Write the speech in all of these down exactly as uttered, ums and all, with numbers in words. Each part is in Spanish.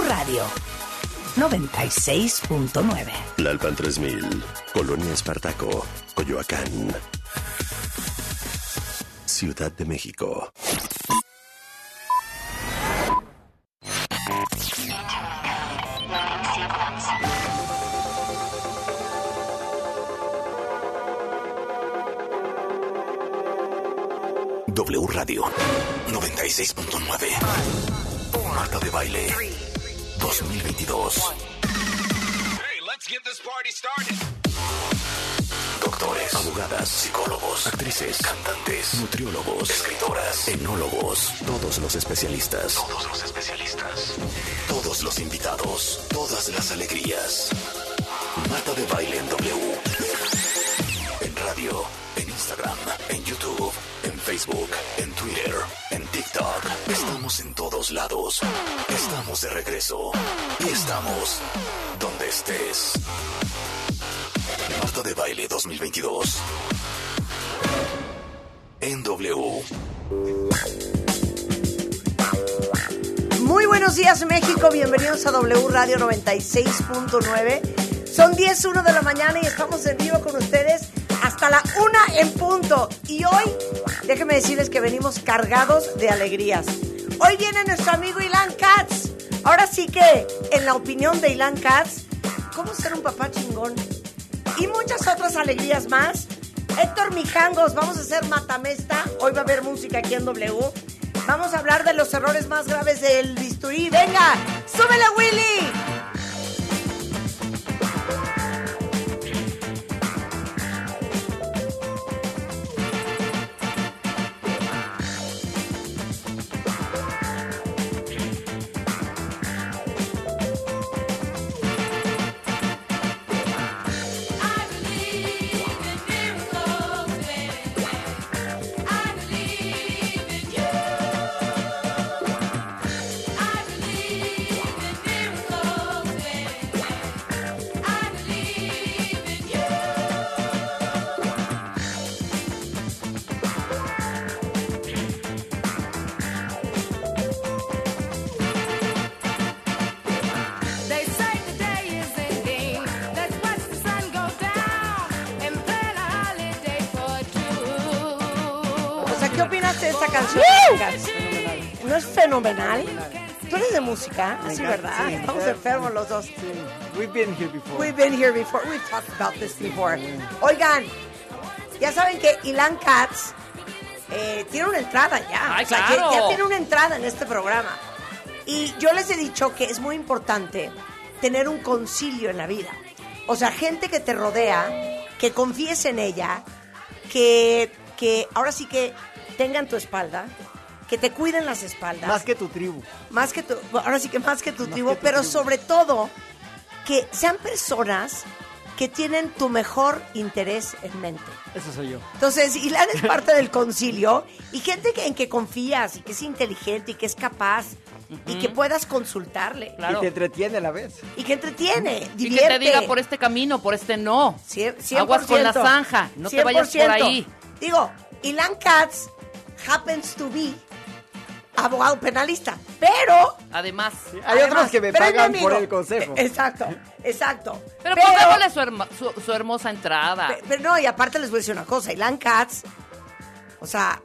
Radio noventa y seis punto nueve. Tlalpan tres mil, Colonia Espartaco, Coyoacán, Ciudad de México. W Radio noventa y seis punto nueve. Marta de Baile dos mil veintidós. Hey, let's get this party started. Doctores, abogadas, psicólogos, actrices, cantantes, nutriólogos, escritoras, enólogos, todos los especialistas. Todos los especialistas. Todos los invitados, todas las alegrías. Marta de Baile en W. En radio, en Instagram, en YouTube, en Facebook, en Twitter, en TikTok. Estamos en todos lados. Estamos de regreso. Y estamos donde estés. Marta de Baile dos mil veintidós. En W. Muy buenos días, México. Bienvenidos a W Radio noventa y seis punto nueve. Son diez uno de la mañana y estamos en vivo con ustedes hasta la una en punto. Y hoy, déjenme decirles que venimos cargados de alegrías. Hoy viene nuestro amigo Ilan Katz. Ahora sí que, en la opinión de Ilan Katz, ¿cómo ser un papá chingón? Y muchas otras alegrías más. Héctor Mijangos, vamos a hacer matamesta. Hoy va a haber música aquí en W. Vamos a hablar de los errores más graves del bisturí. ¡Venga! ¡Súbele, Willy! ¿Qué opinas de esta canción? ¡Woo! ¿No es fenomenal? ¿Tú eres de música? Así, ¿verdad? Sí, estamos enfermos los dos. Sí. We've been here before. We've been here before. We've talked about this before. Oigan, ya saben que Ilan Katz eh, tiene una entrada ya. Ay, o sea, claro. ya, ya tiene una entrada en este programa. Y yo les he dicho que es muy importante tener un concilio en la vida. O sea, gente que te rodea, que confíes en ella, que, que ahora sí que tengan tu espalda, que te cuiden las espaldas. Más que tu tribu. Más que tu, ahora sí que más que tu Más tribu, que tu pero tribu. sobre todo que sean personas que tienen tu mejor interés en mente. Eso soy yo. Entonces, Ilan es parte del concilio y gente que, en que confías y que es inteligente y que es capaz uh-huh. y que puedas consultarle. Claro. Y te entretiene a la vez. Y que entretiene, Y divierte. que te diga por este camino, por este no. cien por ciento. Aguas con la zanja, no te vayas por ahí. Digo, Ilan Katz happens to be abogado penalista, pero... Además. Sí, hay además, otros que me pero es pagan mi por amigo. el consejo. Exacto, exacto. Pero, pongámosle su, herma- su, su hermosa entrada. Pe- Pero no, y aparte les voy a decir una cosa, Ilan Katz, o sea,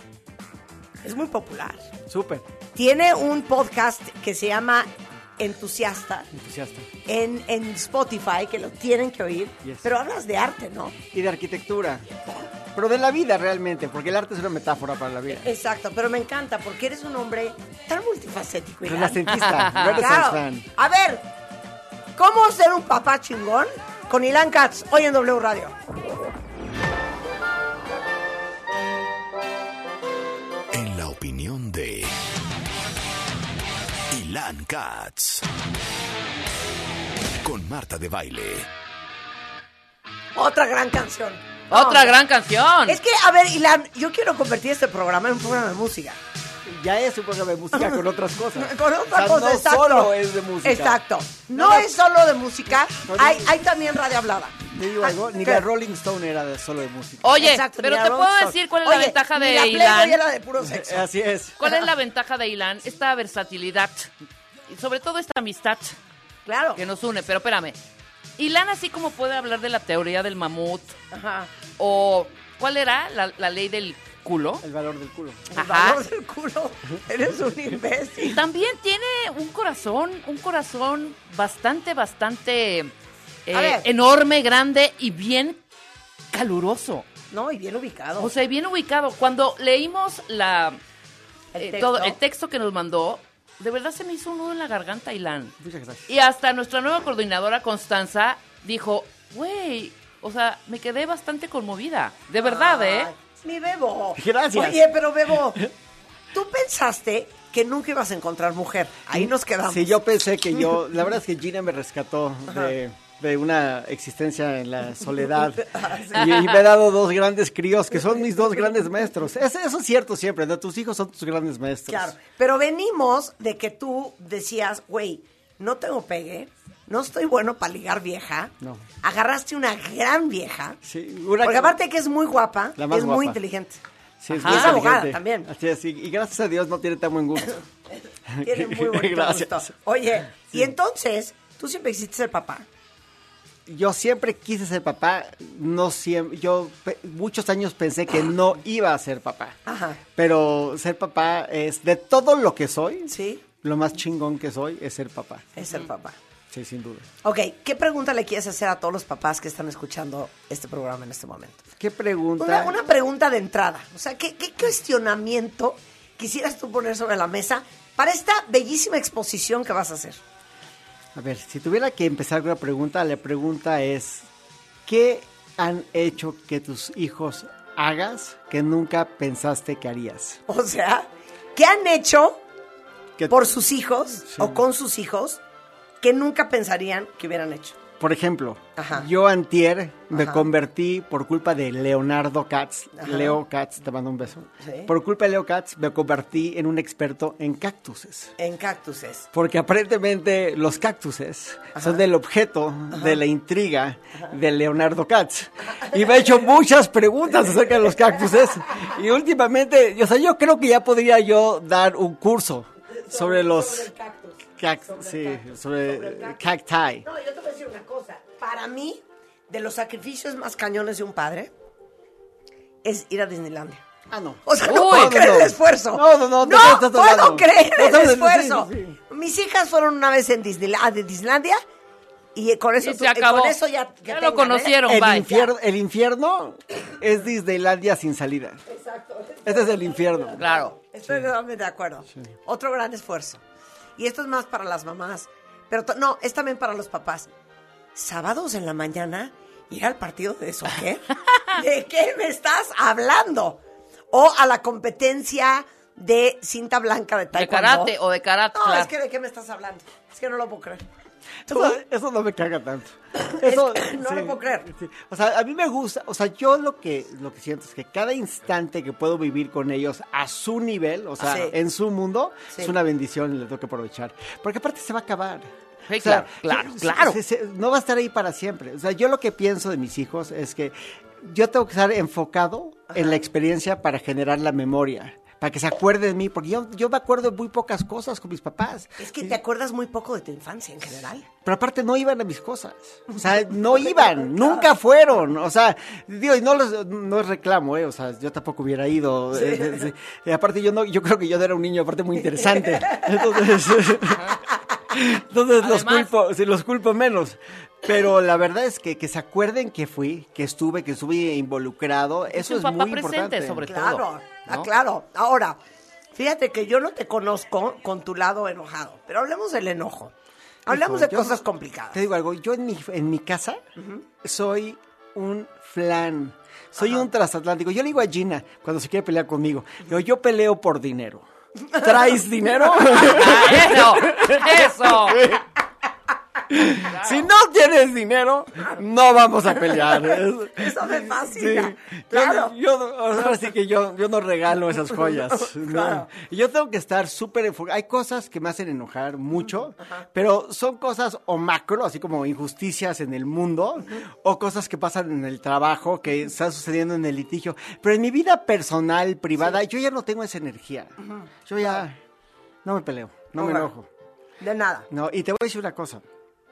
es muy popular. Súper. Tiene un podcast que se llama Entusiasta Entusiasta. en, en Spotify, que lo tienen que oír, Yes. pero hablas de arte, ¿no? Y de arquitectura. Pero de la vida realmente, porque el arte es una metáfora para la vida. Exacto, pero me encanta porque eres un hombre tan multifacético. Ilan. Renacentista, Renaissance Claro. fan. A ver, ¿cómo ser un papá chingón? Con Ilan Katz, hoy en W Radio. En la opinión de Ilan Katz. Con Marta de Baile. Otra gran canción. Otra No, gran canción. Es que, a ver, Ilan, yo quiero convertir este programa en un programa de música. Ya es un programa de música con otras cosas. Con otra O sea, cosa, no exacto. solo es de música. Exacto. No, No, no. es solo de música, No, hay, no. hay también radio hablada. Te digo algo, ni ¿Qué? la Rolling Stone era de solo de música. Oye, Exacto, pero ni te la puedo Rolling Stone. decir cuál es Oye, la ventaja ni de la Playboy Ilan. era de puro sexo. Así es. ¿Cuál es la ventaja de Ilan? Esta versatilidad. y sobre todo esta amistad Claro. que nos une. Pero espérame, Ilan así como puede hablar de la teoría del mamut, Ajá. o ¿cuál era la, la ley del culo? El valor del culo. El Ajá. valor del culo. Eres un imbécil. También tiene un corazón, un corazón bastante, bastante eh, A ver. enorme, grande y bien caluroso. No, y bien ubicado. O sea, bien ubicado. Cuando leímos la El eh, texto. todo el texto que nos mandó, de verdad se me hizo un nudo en la garganta, Ilan. Muchas gracias. Y hasta nuestra nueva coordinadora, Constanza, dijo, güey, o sea, me quedé bastante conmovida. De verdad, ¿eh? Ay, mi Bebo. Gracias. Oye, pero Bebo, tú pensaste que nunca ibas a encontrar mujer. Ahí nos quedamos. Sí, yo pensé que yo, la verdad es que Gina me rescató de, de una existencia en la soledad y, y me ha dado dos grandes críos que son mis dos grandes maestros. Es, eso es cierto siempre, ¿no? Tus hijos son tus grandes maestros. Claro, pero venimos de que tú decías, güey, no tengo pegue, no estoy bueno para ligar vieja. No. Agarraste una gran vieja. Sí, una Porque que- aparte que es muy guapa, La más es muy guapa. inteligente. Sí, es Ajá. muy Y es abogada inteligente. también. Así es, y, y gracias a Dios no tiene tan buen gusto. Tiene muy bonito Gracias. gusto. Oye, y entonces, tú siempre quisiste ser papá. Yo siempre quise ser papá, no siempre, yo pe- muchos años pensé que no iba a ser papá. Ajá. Pero ser papá es, de todo lo que soy, ¿Sí? lo más chingón que soy es ser papá. Es ser papá. Sí, sin duda. Ok, ¿qué pregunta le quieres hacer a todos los papás que están escuchando este programa en este momento? ¿Qué pregunta? Una, una pregunta de entrada. O sea, ¿qué, ¿qué cuestionamiento quisieras tú poner sobre la mesa para esta bellísima exposición que vas a hacer? A ver, si tuviera que empezar con una pregunta, la pregunta es, ¿qué han hecho que tus hijos hagas que nunca pensaste que harías? O sea, ¿qué han hecho Que- por sus hijos Sí. o con sus hijos que nunca pensarían que hubieran hecho? Por ejemplo, Ajá. yo antier me Ajá. convertí por culpa de Leonardo Katz, Ajá. Leo Katz, te mando un beso. Sí. Por culpa de Leo Katz me convertí en un experto en cactuses. En cactuses. Porque aparentemente los cactuses son el objeto de la intriga de Leonardo Katz. Y me ha hecho muchas preguntas acerca de los cactuses. Y últimamente, o sea, yo creo que ya podría yo dar un curso sobre los Sobre el cactus. cactus. Sobre el Sí, cactus. sobre Sobre el cactus. cacti. No, yo te voy a decir una cosa. Para mí, de los sacrificios más cañones de un padre, es ir a Disneylandia. Ah, no. O sea, no Uy, puedo no, creer no. el esfuerzo. No, no, no, ¿de No qué estás puedo hablando? creer No, el no, no, sí, esfuerzo. sí, sí. Mis hijas fueron una vez en Disneyla- a de Disneylandia y con eso, Y se tú- y acabó. con eso ya, Ya tengan, lo conocieron, El bye. infierno, el infierno es Disneylandia sin salida. ¿eh? Exacto. Este es el infierno. Claro. Estoy totalmente de acuerdo. Otro gran esfuerzo. Y esto es más para las mamás. Pero to- no, es también para los papás. Sábados en la mañana, ir al partido de soccer. ¿De qué me estás hablando? O a la competencia de cinta blanca de De taekwondo. karate o de karate. No, claro. es que ¿de qué me estás hablando? Es que no lo puedo creer. Eso, eso no me caga tanto. Eso, no lo puedo creer. sí. O sea, a mí me gusta, o sea, yo lo que lo que siento es que cada instante que puedo vivir con ellos a su nivel, o sea, Sí. en su mundo, Sí. es una bendición y le tengo que aprovechar. Porque aparte se va a acabar. Sí, O sea, claro, claro, se- claro. se- se- no va a estar ahí para siempre. O sea, yo lo que pienso de mis hijos es que yo tengo que estar enfocado en la experiencia para generar la memoria, para que se acuerde de mí, porque yo, yo me acuerdo de muy pocas cosas con mis papás. Es que te acuerdas muy poco de tu infancia en general. Pero aparte no iban a mis cosas. O sea, no iban, nunca fueron. O sea, digo, y no los, no es reclamo, eh. O sea, yo tampoco hubiera ido. eh, eh, sí. Y aparte yo no, yo creo que yo no era un niño aparte muy interesante. Entonces, entonces los Además- culpo, sí, los culpo menos. Pero la verdad es que, que se acuerden que fui, que estuve, que estuve involucrado. Eso un es papá muy presente, importante. sobre Claro, todo, ah, ¿no? claro. Ahora, fíjate que yo no te conozco con tu lado enojado, pero hablemos del enojo. Hablamos Hijo, de yo- cosas complicadas. Te digo algo, yo en mi, en mi casa soy un flan, soy Ajá. un transatlántico. Yo le digo a Gina cuando se quiere pelear conmigo, digo, yo peleo por dinero. ¿Traes dinero? Ah, eso, eso. Si no tienes dinero, no vamos a pelear. Es- Eso me fascina. Sí. Claro. Yo, yo- ahora sí que yo, yo no regalo esas joyas. ¿no? Claro. Y yo tengo que estar súper enfocado. Hay cosas que me hacen enojar mucho, pero son cosas o macro, así como injusticias en el mundo, o cosas que pasan en el trabajo, que están sucediendo en el litigio. Pero en mi vida personal, privada, yo ya no tengo esa energía. Yo ya no me peleo, no me Ahora, enojo. De nada. No, y te voy a decir una cosa.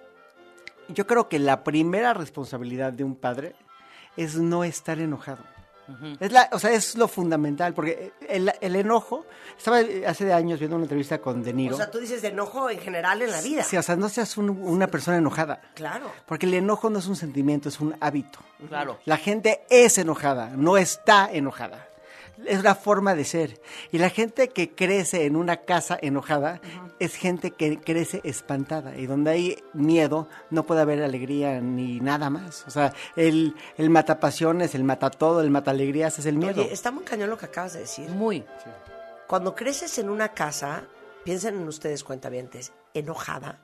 Yo creo que la primera responsabilidad de un padre es no estar enojado. Uh-huh. Es la, o sea, es lo fundamental, porque el, el enojo... Estaba hace años viendo una entrevista con De Niro. O sea, tú dices de enojo en general en la vida. Sí, o sea, no seas un, una persona enojada. Claro. Porque el enojo no es un sentimiento, es un hábito. Claro. La gente es enojada, no está enojada. Es una forma de ser. Y la gente que crece en una casa enojada uh-huh. es gente que crece espantada. Y donde hay miedo no puede haber alegría ni nada más. O sea, el, el matapasiones, el mata todo, el mata alegrías es el miedo. Oye, está muy cañón lo que acabas de decir. Muy. Sí. Cuando creces en una casa, piensen en ustedes, cuentavientes, enojada,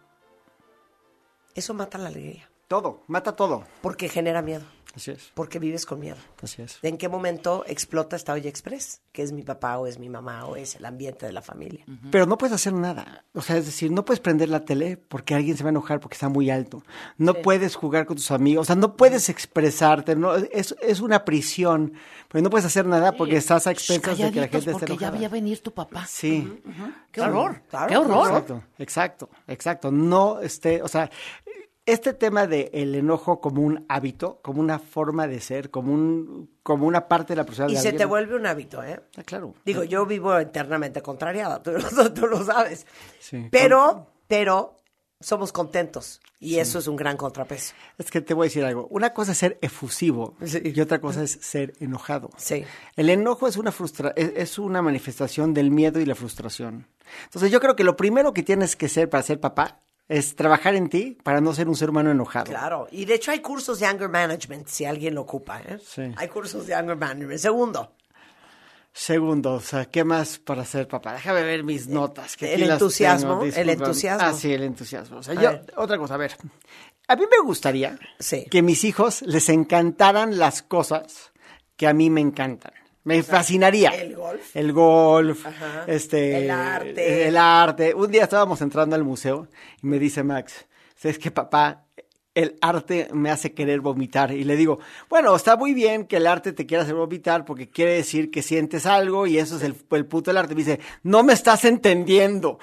eso mata la alegría. Todo, mata todo. Porque genera miedo. Así es. Porque vives con miedo. Así es. ¿De en qué momento explota esta olla express? Que es mi papá o es mi mamá o es el ambiente de la familia. Uh-huh. Pero no puedes hacer nada. O sea, es decir, no puedes prender la tele porque alguien se va a enojar porque está muy alto. No sí. puedes jugar con tus amigos. O sea, no puedes expresarte. No, es, es una prisión. Pero no puedes hacer nada porque sí. estás a expensas de que la gente esté enojada. Porque ya veía venir tu papá. Sí. Uh-huh, uh-huh. ¡Qué horror! Claro, ¡Qué horror! Exacto, exacto, exacto. No, este, o sea... Este tema del enojo como un hábito, como una forma de ser, como un como una parte de la personalidad. Y de se alguien. te vuelve un hábito, ¿eh? Ah, claro. Digo, yo vivo eternamente contrariada, tú, tú, tú lo sabes. Sí. Pero, pero somos contentos y Sí. eso es un gran contrapeso. Es que te voy a decir algo. Una cosa es ser efusivo Sí. y otra cosa es ser enojado. Sí. El enojo es una frustra es, es una manifestación del miedo y la frustración. Entonces yo creo que lo primero que tienes que ser para ser papá es trabajar en ti para no ser un ser humano enojado. Claro, y de hecho hay cursos de anger management, si alguien lo ocupa, ¿eh? Sí. Hay cursos de anger management. Segundo, Segundo, o sea, ¿qué más para ser papá? Déjame ver mis notas. Que el aquí las entusiasmo, tengo, el discúlpame. entusiasmo. Ah, sí, el entusiasmo. O sea, A yo, ver. otra cosa, a ver. A mí me gustaría Sí. que mis hijos les encantaran las cosas que a mí me encantan. Me fascinaría. el golf. El golf, Ajá. este... El arte. El arte. Un día estábamos entrando al museo y me dice Max, ¿sabes qué, papá? El arte me hace querer vomitar. Y le digo, bueno, está muy bien que el arte te quiera hacer vomitar porque quiere decir que sientes algo y eso es el, el puto del arte. Me dice, no me estás entendiendo.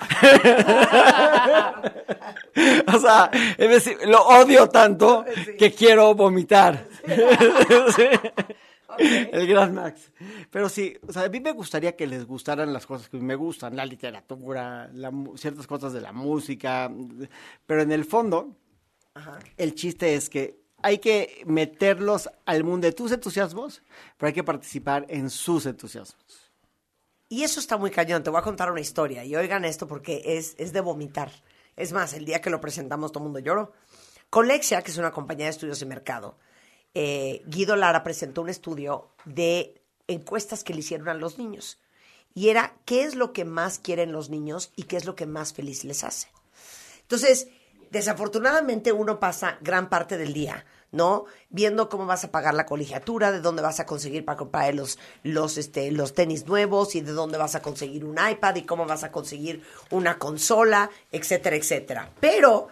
O sea, es decir, lo odio tanto Sí. que quiero vomitar. Sí. Okay. El gran Max. Pero sí, o sea, a mí me gustaría que les gustaran las cosas que me gustan, la literatura, la, mu- ciertas cosas de la música, pero en el fondo, Ajá. el chiste es que hay que meterlos al mundo de tus entusiasmos, pero hay que participar en sus entusiasmos. Y eso está muy cañón. Te voy a contar una historia. Y oigan esto porque es, es de vomitar. Es más, el día que lo presentamos todo el mundo lloró. Con Lexia, que es una compañía de estudios de mercado, eh, Guido Lara presentó un estudio de encuestas que le hicieron a los niños. Y era qué es lo que más quieren los niños y qué es lo que más feliz les hace. Entonces, desafortunadamente uno pasa gran parte del día, ¿no? Viendo cómo vas a pagar la colegiatura, de dónde vas a conseguir para comprar los, los, este, los tenis nuevos y de dónde vas a conseguir un iPad y cómo vas a conseguir una consola, etcétera, etcétera. Pero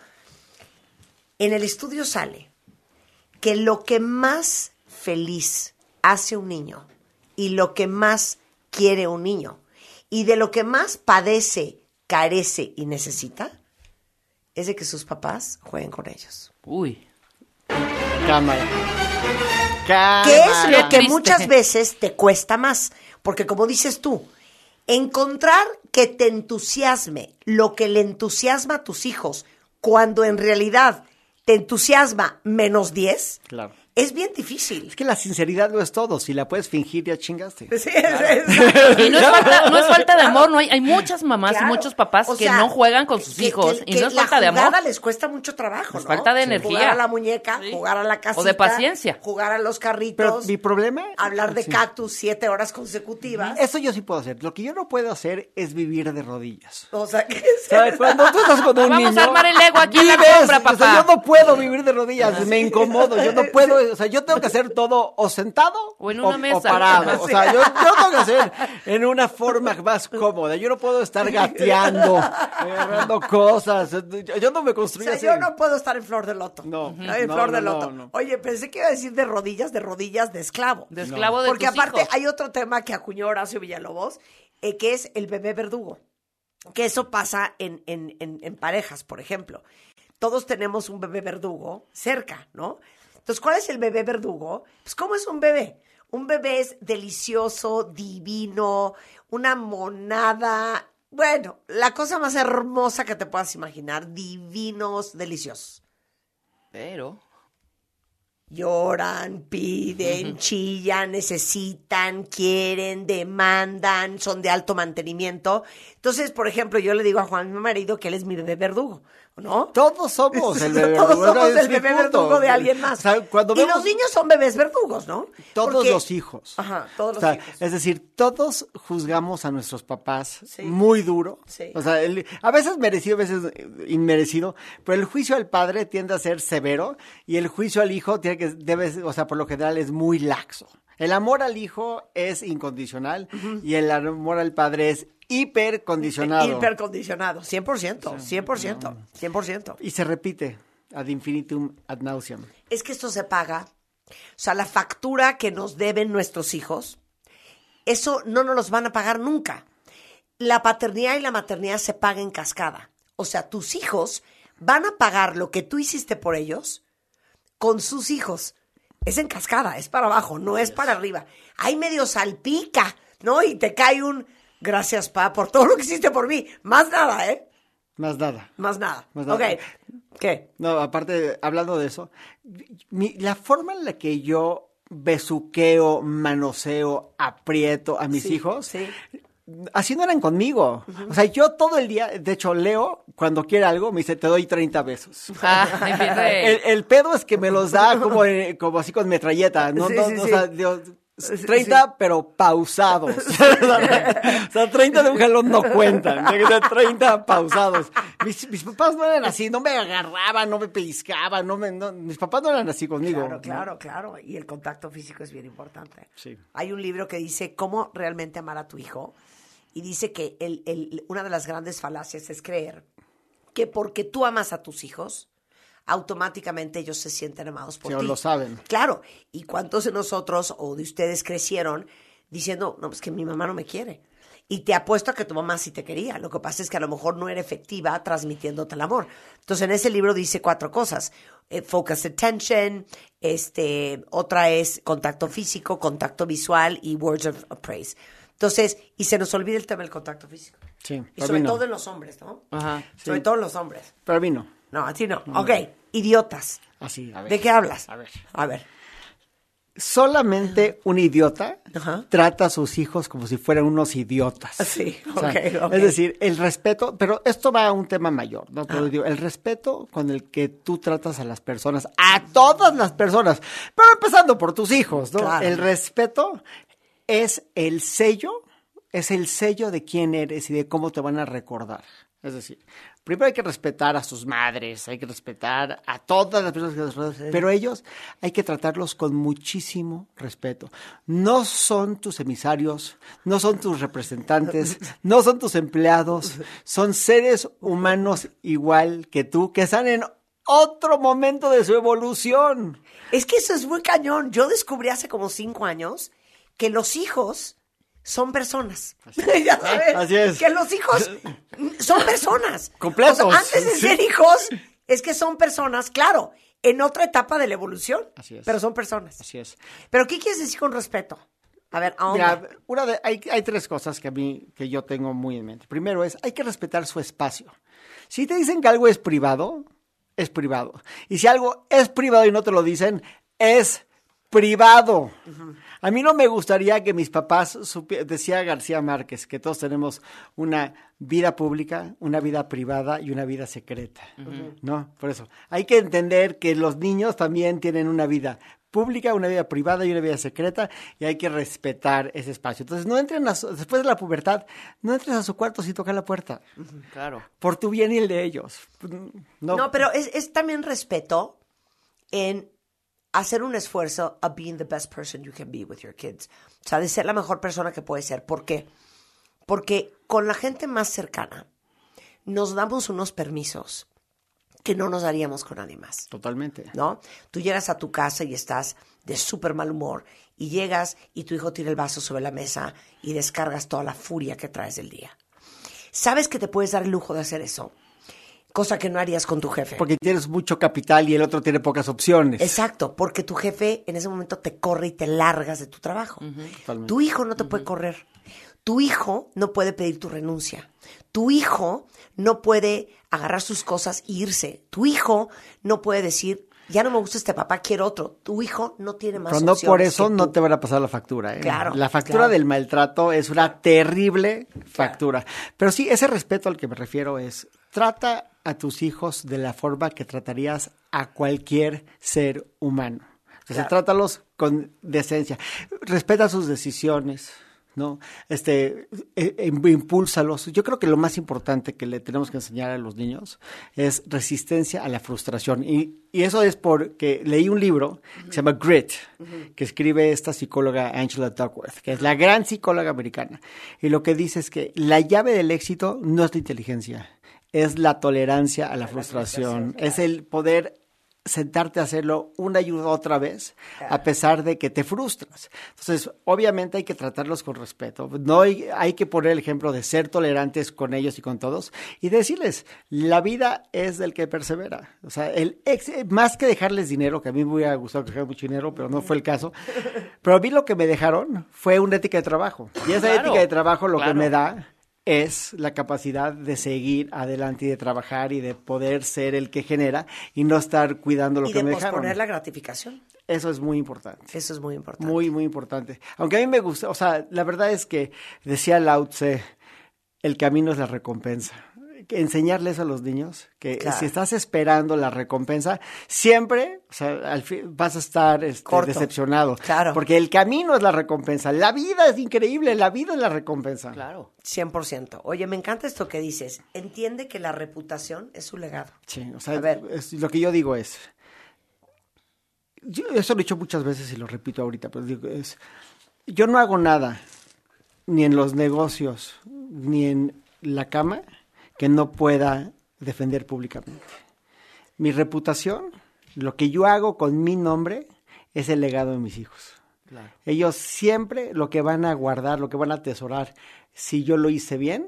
en el estudio sale que lo que más feliz hace un niño y lo que más quiere un niño y de lo que más padece, carece y necesita es de que sus papás jueguen con ellos. Uy. Cámara. Cámara. ¿Qué es lo que triste. muchas veces te cuesta más? Porque como dices tú, encontrar que te entusiasme lo que le entusiasma a tus hijos cuando en realidad te entusiasma menos diez, Claro. es bien difícil. Es que la sinceridad lo es todo. Si la puedes fingir, ya chingaste. Sí, es- es- Y no es falta, no es falta de amor, no hay, hay muchas mamás Claro. y muchos papás O que sea, no juegan con sus que- hijos que- y no que es falta de la amor. jugada les cuesta mucho trabajo, Es ¿no? falta de Sí. energía. Jugar a la muñeca, Sí. jugar a la casita. O de paciencia. Jugar a los carritos. Pero mi problema... Hablar de sí. cactus siete horas consecutivas. Eso yo sí puedo hacer. Lo que yo no puedo hacer es vivir de rodillas. O sea, ¿qué es ¿Sabes? eso? Cuando tú estás con un Vamos a niño... armar el Lego aquí en la vives, alfombra, o sea, papá. yo no puedo vivir de rodillas, me incomodo. Yo no puedo... O sea, yo tengo que hacer todo o sentado O en una mesa. o parado. O sea, yo, yo tengo que hacer en una forma más cómoda. Yo no puedo estar gateando, agarrando cosas. Yo, yo no me O construí sea, así. yo no puedo estar en flor de loto. No. Ujú. En No, flor no, de no, loto. no. Oye, pensé que iba a decir de rodillas, de rodillas de esclavo. De esclavo de Porque tus aparte hijos. hay otro tema que acuñó Horacio Villalobos, eh, que es el bebé verdugo. que eso pasa en, en, en, en parejas, por ejemplo. Todos tenemos un bebé verdugo cerca, ¿no? Entonces, ¿cuál es el bebé verdugo? Pues, ¿cómo es un bebé? Un bebé es delicioso, divino, una monada. Bueno, la cosa más hermosa que te puedas imaginar. Divinos, deliciosos. Pero... Lloran, piden, uh-huh. chillan, necesitan, quieren, demandan, son de alto mantenimiento. Entonces, por ejemplo, yo le digo a Juan, mi marido, que él es mi bebé verdugo, ¿no? Todos somos el bebé Todos verdugo. somos el bebé verdugo de alguien más. O sea, cuando y vemos... los niños son bebés verdugos, ¿no? Todos Porque... los hijos. Ajá, todos los o sea, hijos. Es decir, todos juzgamos a nuestros papás sí. muy duro. Sí. O sea, el, a veces merecido, a veces inmerecido, pero el juicio al padre tiende a ser severo y el juicio al hijo tiene que debe, o sea, por lo general es muy laxo. El amor al hijo es incondicional uh-huh. y el amor al padre es hipercondicionado. Hipercondicionado, cien por ciento, cien por ciento, cien por ciento. Y se repite ad infinitum ad nauseam. Es que esto se paga, o sea, la factura que nos deben nuestros hijos, eso no nos los van a pagar nunca. La paternidad y la maternidad se paga en cascada. O sea, tus hijos van a pagar lo que tú hiciste por ellos con sus hijos. Es en cascada, es para abajo, no es para arriba. Ahí medio salpica, ¿no? Y te cae un gracias, pa, por todo lo que hiciste por mí. Más nada, ¿eh? Más nada. Más nada. Más nada. Ok. ¿Qué? No, aparte, hablando de eso, mi, la forma en la que yo besuqueo, manoseo, aprieto a mis sí, hijos... Sí. Así no eran conmigo. Uh-huh. O sea, yo todo el día, de hecho, Leo, cuando quiere algo, me dice, te doy treinta besos. Ah, el, el pedo es que me los da como, eh, como así con metralleta. No, sí, no, sí, no sí. O sea, Dios, treinta, sí. pero pausados. O sea, treinta de un jalón no cuentan. Tiene que ser treinta pausados. Mis, mis papás no eran así, no me agarraban, no me pellizcaban, no me, no, mis papás no eran así conmigo. Claro, claro, claro. Y el contacto físico es bien importante. Sí. Hay un libro que dice cómo realmente amar a tu hijo. Y dice que el, el, una de las grandes falacias es creer que porque tú amas a tus hijos, automáticamente ellos se sienten amados por sí, ti. lo saben. Claro. ¿Y cuántos de nosotros o de ustedes crecieron diciendo, no, pues que mi mamá no me quiere? Y te apuesto a que tu mamá sí te quería. Lo que pasa es que a lo mejor no era efectiva transmitiéndote el amor. Entonces, en ese libro dice cuatro cosas. Eh, focus attention, este, otra es contacto físico, contacto visual y words of, of praise. Entonces, y se nos olvida el tema del contacto físico. Sí, y sobre todo no. en los hombres, ¿no? Ajá. Sobre sí. todo en los hombres. Pero a mí no. No, a ti no. no ok, no. idiotas. Así, a ver. ¿De qué hablas? A ver. A ver. Solamente un idiota Ajá. trata a sus hijos como si fueran unos idiotas. Sí, o sea, okay, ok. Es decir, el respeto, pero esto va a un tema mayor, ¿no? Pero Ah. digo, el respeto con el que tú tratas a las personas, a todas las personas, pero empezando por tus hijos, ¿no? Claro. El respeto es el sello, es el sello de quién eres y de cómo te van a recordar. Es decir, primero hay que respetar a sus madres, hay que respetar a todas las personas que los rodean, sí. pero ellos hay que tratarlos con muchísimo respeto. No son tus emisarios, no son tus representantes, no son tus empleados, son seres humanos igual que tú, que están en otro momento de su evolución. Es que eso es muy cañón. Yo descubrí hace como cinco años que los hijos son personas. Así es. Ya sabes, Así es. que los hijos son personas. Completos. O sea, antes de Sí. ser hijos, es que son personas, claro, en otra etapa de la evolución. Así es. Pero son personas. Así es. ¿Pero qué quieres decir con respeto? A ver, ¿a dónde? Mira, una de, hay, hay tres cosas que a mí, que yo tengo muy en mente. Primero es, hay que respetar su espacio. Si te dicen que algo es privado, es privado. Y si algo es privado y no te lo dicen, es privado. Uh-huh. A mí no me gustaría que mis papás, supi- decía García Márquez, que todos tenemos una vida pública, una vida privada y una vida secreta, uh-huh. ¿no? Por eso, hay que entender que los niños también tienen una vida pública, una vida privada y una vida secreta, y hay que respetar ese espacio. Entonces, no entren a su, después de la pubertad, no entres a su cuarto sin tocar la puerta. Uh-huh. Claro. Por tu bien y el de ellos. No, no pero es, es también respeto en hacer un esfuerzo of being the best person you can be with your kids. O sea, de ser la mejor persona que puedes ser. ¿Por qué? Porque con la gente más cercana nos damos unos permisos que no nos daríamos con nadie más. Totalmente. ¿No? Tú llegas a tu casa y estás de súper mal humor y llegas y tu hijo tira el vaso sobre la mesa y descargas toda la furia que traes del día. sabes que te puedes dar el lujo de hacer eso, cosa que no harías con tu jefe. Porque tienes mucho capital y el otro tiene pocas opciones. Exacto, porque tu jefe en ese momento te corre y te largas de tu trabajo. Totalmente. Tu hijo no te puede correr. Tu hijo no puede pedir tu renuncia. Tu hijo no puede agarrar sus cosas e irse. Tu hijo no puede decir, ya no me gusta este papá, quiero otro. Tu hijo no tiene más Pero no opciones por eso que no tú. te van a pasar la factura. ¿eh? Claro, La factura claro. del maltrato es una terrible factura. Pero sí, ese respeto al que me refiero es, trata a tus hijos de la forma que tratarías a cualquier ser humano. O sea, Claro. trátalos con decencia. Respeta sus decisiones, ¿no? Este, eh, eh, impúlsalos. Yo creo que lo más importante que le tenemos que enseñar a los niños es resistencia a la frustración. Y, y eso es porque leí un libro que se llama Grit, que escribe esta psicóloga Angela Duckworth, que es la gran psicóloga americana. Y lo que dice es que la llave del éxito no es la inteligencia, es la tolerancia a la frustración, es el poder sentarte a hacerlo una y otra vez, a pesar de que te frustras. Entonces, obviamente hay que tratarlos con respeto. No hay, hay que poner el ejemplo de ser tolerantes con ellos y con todos y decirles, la vida es del que persevera. O sea, el ex, más que dejarles dinero, que a mí me hubiera gustado que dejaran mucho dinero, pero no fue el caso. Pero a mí lo que me dejaron fue una ética de trabajo. Y esa Claro, ética de trabajo lo claro. que me da es la capacidad de seguir adelante y de trabajar y de poder ser el que genera y no estar cuidando lo Y que de me dejaron. posponer la gratificación. Eso es muy importante. Eso es muy importante. Muy, muy importante. Aunque a mí me gusta, o sea, la verdad es que decía Lao Tse, el camino es la recompensa. Que enseñarles a los niños que Claro. si estás esperando la recompensa, siempre, o sea, al fin vas a estar este, Corto. decepcionado. Claro. Porque el camino es la recompensa. La vida es increíble, la vida es la recompensa. Claro. cien por ciento. Oye, me encanta esto que dices. Entiende que la reputación es su legado. Sí, o sea, A ver. es- lo que yo digo es, yo eso lo he dicho muchas veces y lo repito ahorita, pero digo, es, yo no hago nada, ni en los negocios, ni en la cama, que no pueda defender públicamente. Mi reputación, lo que yo hago con mi nombre, es el legado de mis hijos. Claro. Ellos siempre lo que van a guardar, lo que van a atesorar, si yo lo hice bien,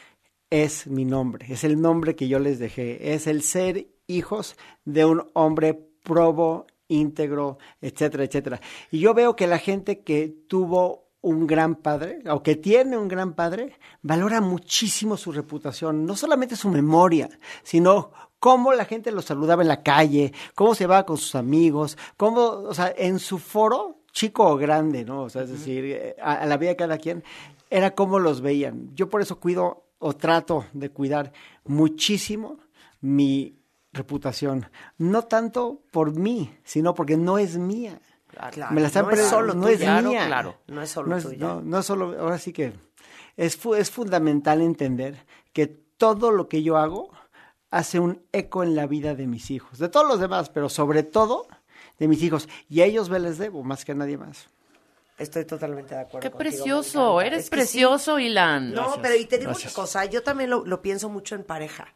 es mi nombre, es el nombre que yo les dejé, es el ser hijos de un hombre probo, íntegro, etcétera, etcétera. Y yo veo que la gente que tuvo un gran padre, o que tiene un gran padre, valora muchísimo su reputación, no solamente su memoria, sino cómo la gente lo saludaba en la calle, cómo se va con sus amigos, cómo, o sea, en su foro, chico o grande, ¿no? O sea, es decir, a, a la vida de cada quien, era cómo los veían. Yo por eso cuido o trato de cuidar muchísimo mi reputación, no tanto por mí, sino porque no es mía. Claro, Me la están no es pre- solo no tuya. es Claro, mía. claro. No es solo no es, tuya. no, no es solo, ahora sí que es, fu- es fundamental entender que todo lo que yo hago hace un eco en la vida de mis hijos, de todos los demás, pero sobre todo de mis hijos. Y a ellos me les debo más que a nadie más. Estoy totalmente de acuerdo Qué contigo, me precioso, encanta. eres Es que precioso, Ilan. sí. No, Gracias, pero y te digo gracias. una cosa, yo también lo, lo pienso mucho en pareja.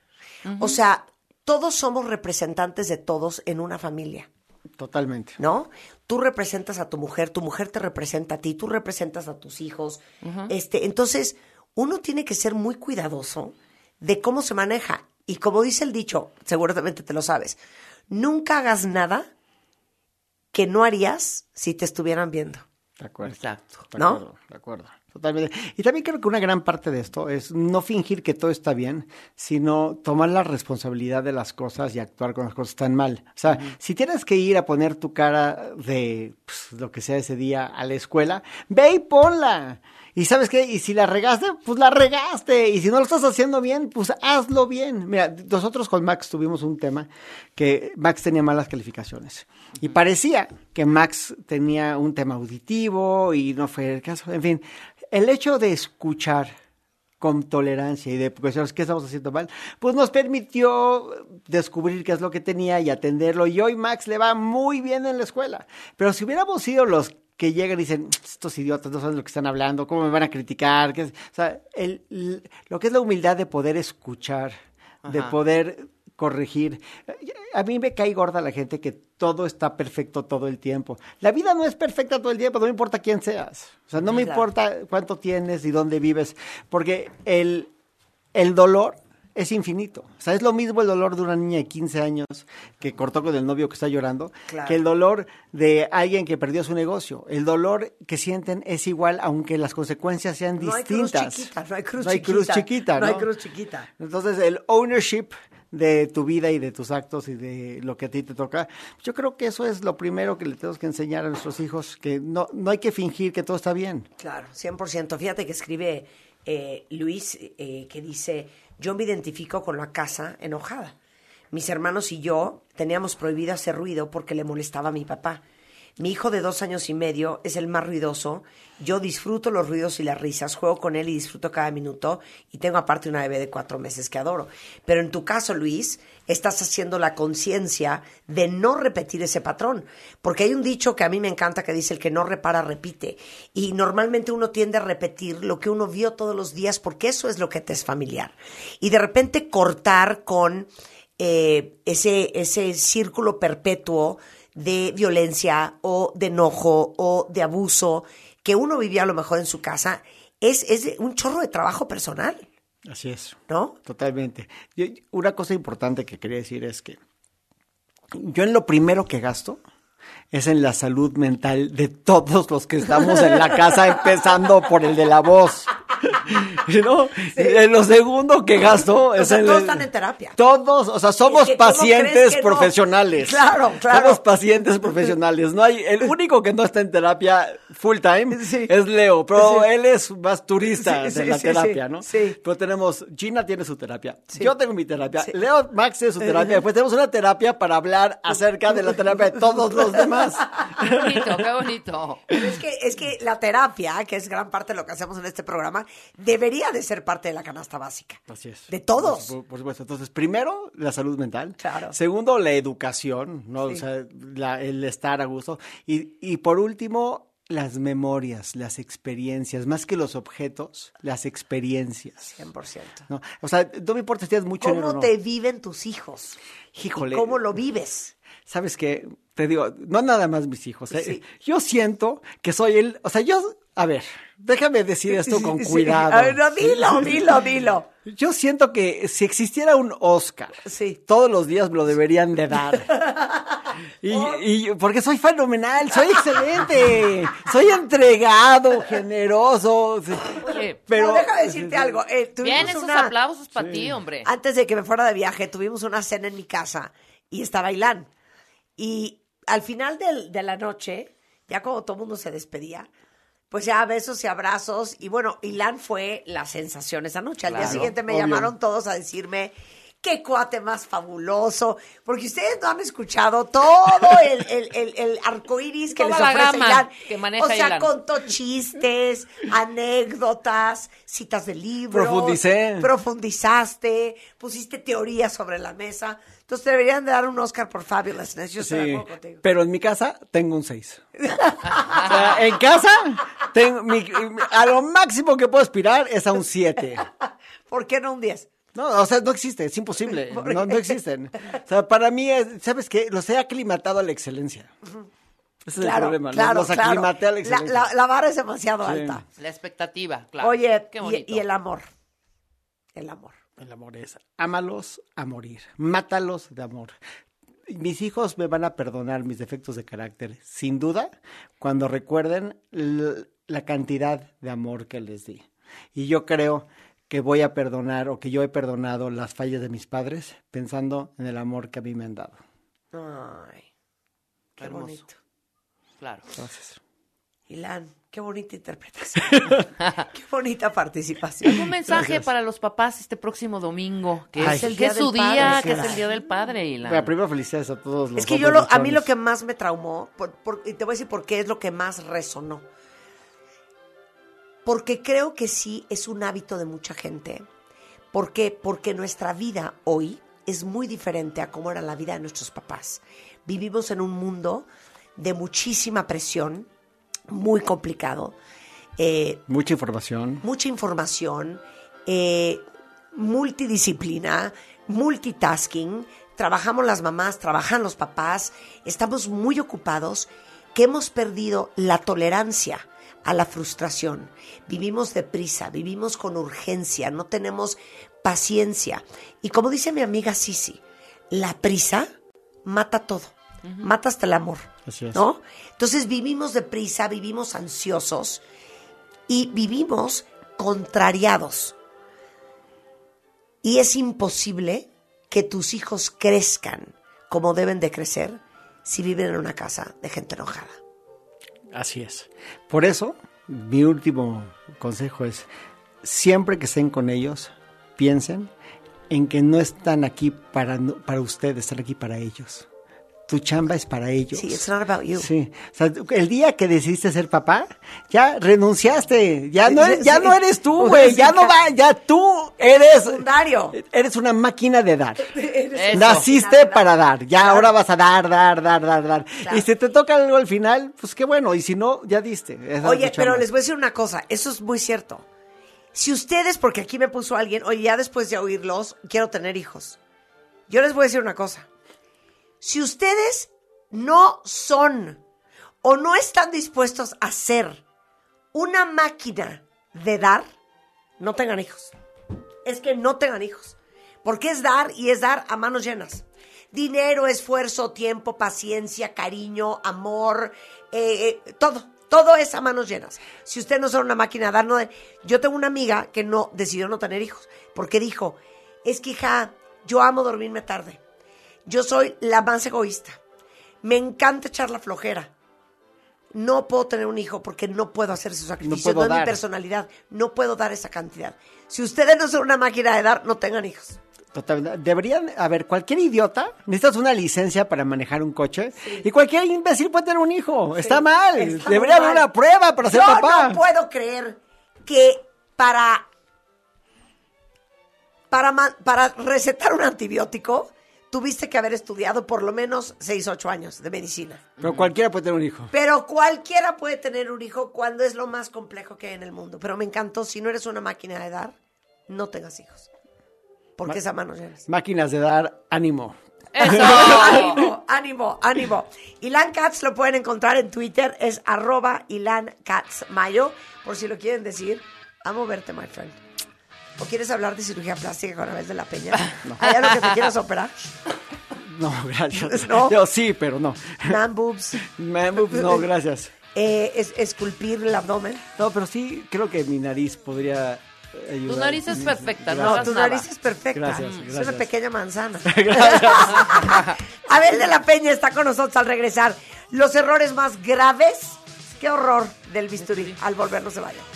O sea, todos somos representantes de todos en una familia, Totalmente. ¿no? Tú representas a tu mujer, tu mujer te representa a ti, tú representas a tus hijos. Este, entonces, uno tiene que ser muy cuidadoso de cómo se maneja. Y como dice el dicho, seguramente te lo sabes, nunca hagas nada que no harías si te estuvieran viendo. De acuerdo. Exacto. De ¿No? acuerdo, de acuerdo. Totalmente. Y también creo que una gran parte de esto es no fingir que todo está bien, sino tomar la responsabilidad de las cosas y actuar cuando las cosas están mal. O sea, si tienes que ir a poner tu cara de pues, lo que sea ese día a la escuela, ve y ponla. Y ¿sabes qué? Y si la regaste, pues la regaste. Y si no lo estás haciendo bien, pues hazlo bien. Mira, nosotros con Max tuvimos un tema que Max tenía malas calificaciones. Y parecía que Max tenía un tema auditivo y no fue el caso. En fin, el hecho de escuchar con tolerancia y de cuestiones qué estamos haciendo mal, pues nos permitió descubrir qué es lo que tenía y atenderlo. Y hoy Max le va muy bien en la escuela. Pero si hubiéramos sido los que llegan y dicen, estos idiotas no saben lo que están hablando, cómo me van a criticar, ¿qué es? O sea, el, el- lo que es la humildad de poder escuchar, de Ajá. poder corregir. A mí me cae gorda la gente que todo está perfecto todo el tiempo. La vida no es perfecta todo el tiempo, no me importa quién seas. O sea, no me Claro. importa cuánto tienes y dónde vives, porque el el dolor es infinito. O sea, es lo mismo el dolor de una niña de quince años que cortó con el novio que está llorando, Claro. que el dolor de alguien que perdió su negocio. El dolor que sienten es igual, aunque las consecuencias sean No hay cruz distintas. chiquita, no hay cruz No hay chiquita. cruz chiquita, No hay ¿no? cruz chiquita. Entonces, el ownership de tu vida y de tus actos y de lo que a ti te toca, yo creo que eso es lo primero que le tenemos que enseñar a nuestros hijos, que no, no hay que fingir que todo está bien. Claro, cien por ciento. Fíjate que escribe eh, Luis, eh, que dice, yo me identifico con la casa enojada. Mis hermanos y yo teníamos prohibido hacer ruido porque le molestaba a mi papá. Mi hijo de dos años y medio es el más ruidoso. Yo disfruto los ruidos y las risas, juego con él y disfruto cada minuto. Y tengo aparte una bebé de cuatro meses que adoro. Pero en tu caso, Luis, estás haciendo la conciencia de no repetir ese patrón. Porque hay un dicho que a mí me encanta que dice, el que no repara, repite. Y normalmente uno tiende a repetir lo que uno vio todos los días porque eso es lo que te es familiar. Y de repente cortar con eh, ese, ese círculo perpetuo de violencia o de enojo o de abuso que uno vivía a lo mejor en su casa, es, es un chorro de trabajo personal, Así es. ¿no? Totalmente. Yo- una cosa importante que quería decir es que yo en lo primero que gasto es en la salud mental de todos los que estamos en la casa, empezando por el de la voz. ¿No? En lo segundo que gasto es sea, en todos el- están en terapia. Todos, o sea, somos Es que, ¿cómo pacientes crees que no? profesionales. Claro, claro. Somos pacientes profesionales. No hay, el único que no está en terapia full time Sí. es Leo, pero Sí. él es más turista Sí, de sí, la sí, terapia, sí. ¿no? Sí. Pero tenemos, Gina tiene su terapia, Sí. yo tengo mi terapia, Sí. Leo Max tiene su terapia, después tenemos una terapia para hablar acerca de la terapia de todos los demás. Qué bonito, qué bonito. Pero es que, es que la terapia, que es gran parte de lo que hacemos en este programa, debería de ser parte de la canasta básica. Así es. De todos. Por, por supuesto. Entonces, primero, la salud mental. Claro. Segundo, la educación, ¿no? Sí. O sea, la- el estar a gusto. Y, y por último, las memorias, las experiencias, más que los objetos, las experiencias. cien por ciento. ¿No? O sea, no me importa si tienes mucho dinero o ¿Cómo no. te viven tus hijos? Híjole. ¿Cómo lo vives? ¿Sabes qué? Te digo, no nada más mis hijos. ¿eh? Sí. Yo siento que soy el... O sea, yo... A ver, déjame decir esto con Sí, sí. cuidado. A ver, no, dilo, dilo, dilo. Yo siento que si existiera un Oscar, Sí. todos los días me lo deberían de dar. Y, y- porque soy fenomenal, soy excelente, soy entregado, generoso. Oye, Pero No, déjame decirte algo. Eh, tuvimos bien, esos una- aplausos para ti, hombre. Antes de que me fuera de viaje, tuvimos una cena en mi casa y estaba Ilan. Y al final del- de la noche, ya como todo el mundo se despedía, pues ya besos y abrazos. Y bueno, Ilan fue la sensación esa noche. Al día Claro, siguiente me obvio. llamaron todos a decirme, qué cuate más fabuloso. Porque ustedes no han escuchado todo el, el, el, el arcoíris que Toda les la ofrece gama Ilan. que maneja O sea, Ilan. contó chistes, anécdotas, citas de libros. Profundicé. Profundizaste, pusiste teorías sobre la mesa. Entonces te deberían de dar un Oscar por Fabulousness. Yo estoy de sí, acuerdo contigo. pero en mi casa tengo un seis. O sea, en casa, tengo mi- a lo máximo que puedo aspirar es a un siete. ¿Por qué no un diez? No, o sea, no existe, es imposible, no, no existen. O sea, para mí, es, ¿sabes qué? Los he aclimatado a la excelencia. Ese es el problema, los- claro, los, claro. aclimaté a la La, excelencia. la- la vara es demasiado Sí. alta. La expectativa, claro. Oye, Qué y, bonito. y el amor. El amor. El amor es, ámalos a morir, mátalos de amor. Mis hijos me van a perdonar mis defectos de carácter, sin duda, cuando recuerden l- la cantidad de amor que les di. Y yo creo que voy a perdonar o que yo he perdonado las fallas de mis padres pensando en el amor que a mí me han dado. Ay, qué Hermoso. bonito. Claro. Gracias. Ilan, qué bonita interpretación. Qué bonita participación. Un mensaje Gracias. para los papás este próximo domingo, que Ay, es el el que Día es su del Padre, día, sí. que es el día del padre, Ilan. Bueno, primero felicidades a todos los Es que yo lo, hombres a mí lo luchones. que más me traumó, por- por- y te voy a decir por qué es lo que más resonó. Porque creo que sí es un hábito de mucha gente. ¿Por qué? Porque nuestra vida hoy es muy diferente a cómo era la vida de nuestros papás. Vivimos en un mundo de muchísima presión, muy complicado, eh, Mucha información. mucha información, eh, multidisciplina, multitasking, trabajamos las mamás, trabajan los papás, estamos muy ocupados que hemos perdido la tolerancia a la frustración. Vivimos deprisa, vivimos con urgencia, no tenemos paciencia. Y como dice mi amiga Sisi, la prisa mata todo. Uh-huh. Mata hasta el amor. Así es. ¿No? Entonces vivimos deprisa, vivimos ansiosos y vivimos contrariados. Y es imposible que tus hijos crezcan como deben de crecer si viven en una casa de gente enojada. Así es. Por eso, mi último consejo es, siempre que estén con ellos, piensen en que no están aquí para, para ustedes, están aquí para ellos. Tu chamba es para ellos. Sí, it's not about you. Sí. O sea, el día que decidiste ser papá, ya renunciaste. Ya no eres, ya no eres tú, güey. Ya no va, ya tú eres secundario. Eres una máquina de dar. Naciste para dar. Ya claro. Ahora vas a dar, dar, dar, dar, dar. Claro. Y si te toca algo al final, pues qué bueno. Y si no, ya diste. Esa oye, pero les voy a decir una cosa. Eso es muy cierto. Si ustedes, porque aquí me puso alguien, oye, ya después de oírlos, quiero tener hijos. Yo les voy a decir una cosa. Si ustedes no son o no están dispuestos a ser una máquina de dar, no tengan hijos. Es que no tengan hijos. Porque es dar y es dar a manos llenas. Dinero, esfuerzo, tiempo, paciencia, cariño, amor, eh, eh, todo. Todo es a manos llenas. Si ustedes no son una máquina de dar, no den. Yo tengo una amiga que no decidió no tener hijos. Porque dijo, es que hija, yo amo dormirme tarde. Yo soy la más egoísta. Me encanta echar la flojera. No puedo tener un hijo porque no puedo hacer esos sacrificios. No, no es mi personalidad. No puedo dar esa cantidad. Si ustedes no son una máquina de dar, no tengan hijos. Totalmente. Deberían, a ver, cualquier idiota, necesitas una licencia para manejar un coche, sí. Y cualquier imbécil puede tener un hijo. Sí. Está mal. Está Debería haber mal. Una prueba para ser Yo papá. No puedo creer que para, para, para recetar un antibiótico tuviste que haber estudiado por lo menos seis, ocho años de medicina. Pero cualquiera puede tener un hijo. Pero cualquiera puede tener un hijo cuando es lo más complejo que hay en el mundo. Pero me encantó, si no eres una máquina de dar, no tengas hijos. Porque Ma- es a manos llenas. Máquinas de dar, ánimo. ¡Eso! ánimo, ánimo, ánimo. Ilan Katz lo pueden encontrar en Twitter, es arroba Ilan Katz Mayo, por si lo quieren decir. Amo verte, my friend. ¿O quieres hablar de cirugía plástica con Abel de la Peña? No. ¿Hay algo que te quieras operar? No, gracias. ¿No? Yo sí, pero no. Man boobs. Man boobs, no, gracias. Eh, es, esculpir el abdomen. No, pero sí creo que mi nariz podría ayudar. Tu nariz es perfecta, gracias. no No, hagas tu nada. nariz es perfecta. Gracias, Es gracias. una pequeña manzana. Gracias. Abel de la Peña está con nosotros al regresar. Los errores más graves. Qué horror del bisturí. Al volver, no se vaya.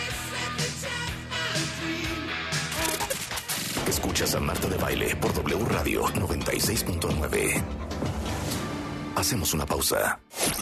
Escuchas a Marta de Baile por W Radio noventa y seis punto nueve. Hacemos una pausa.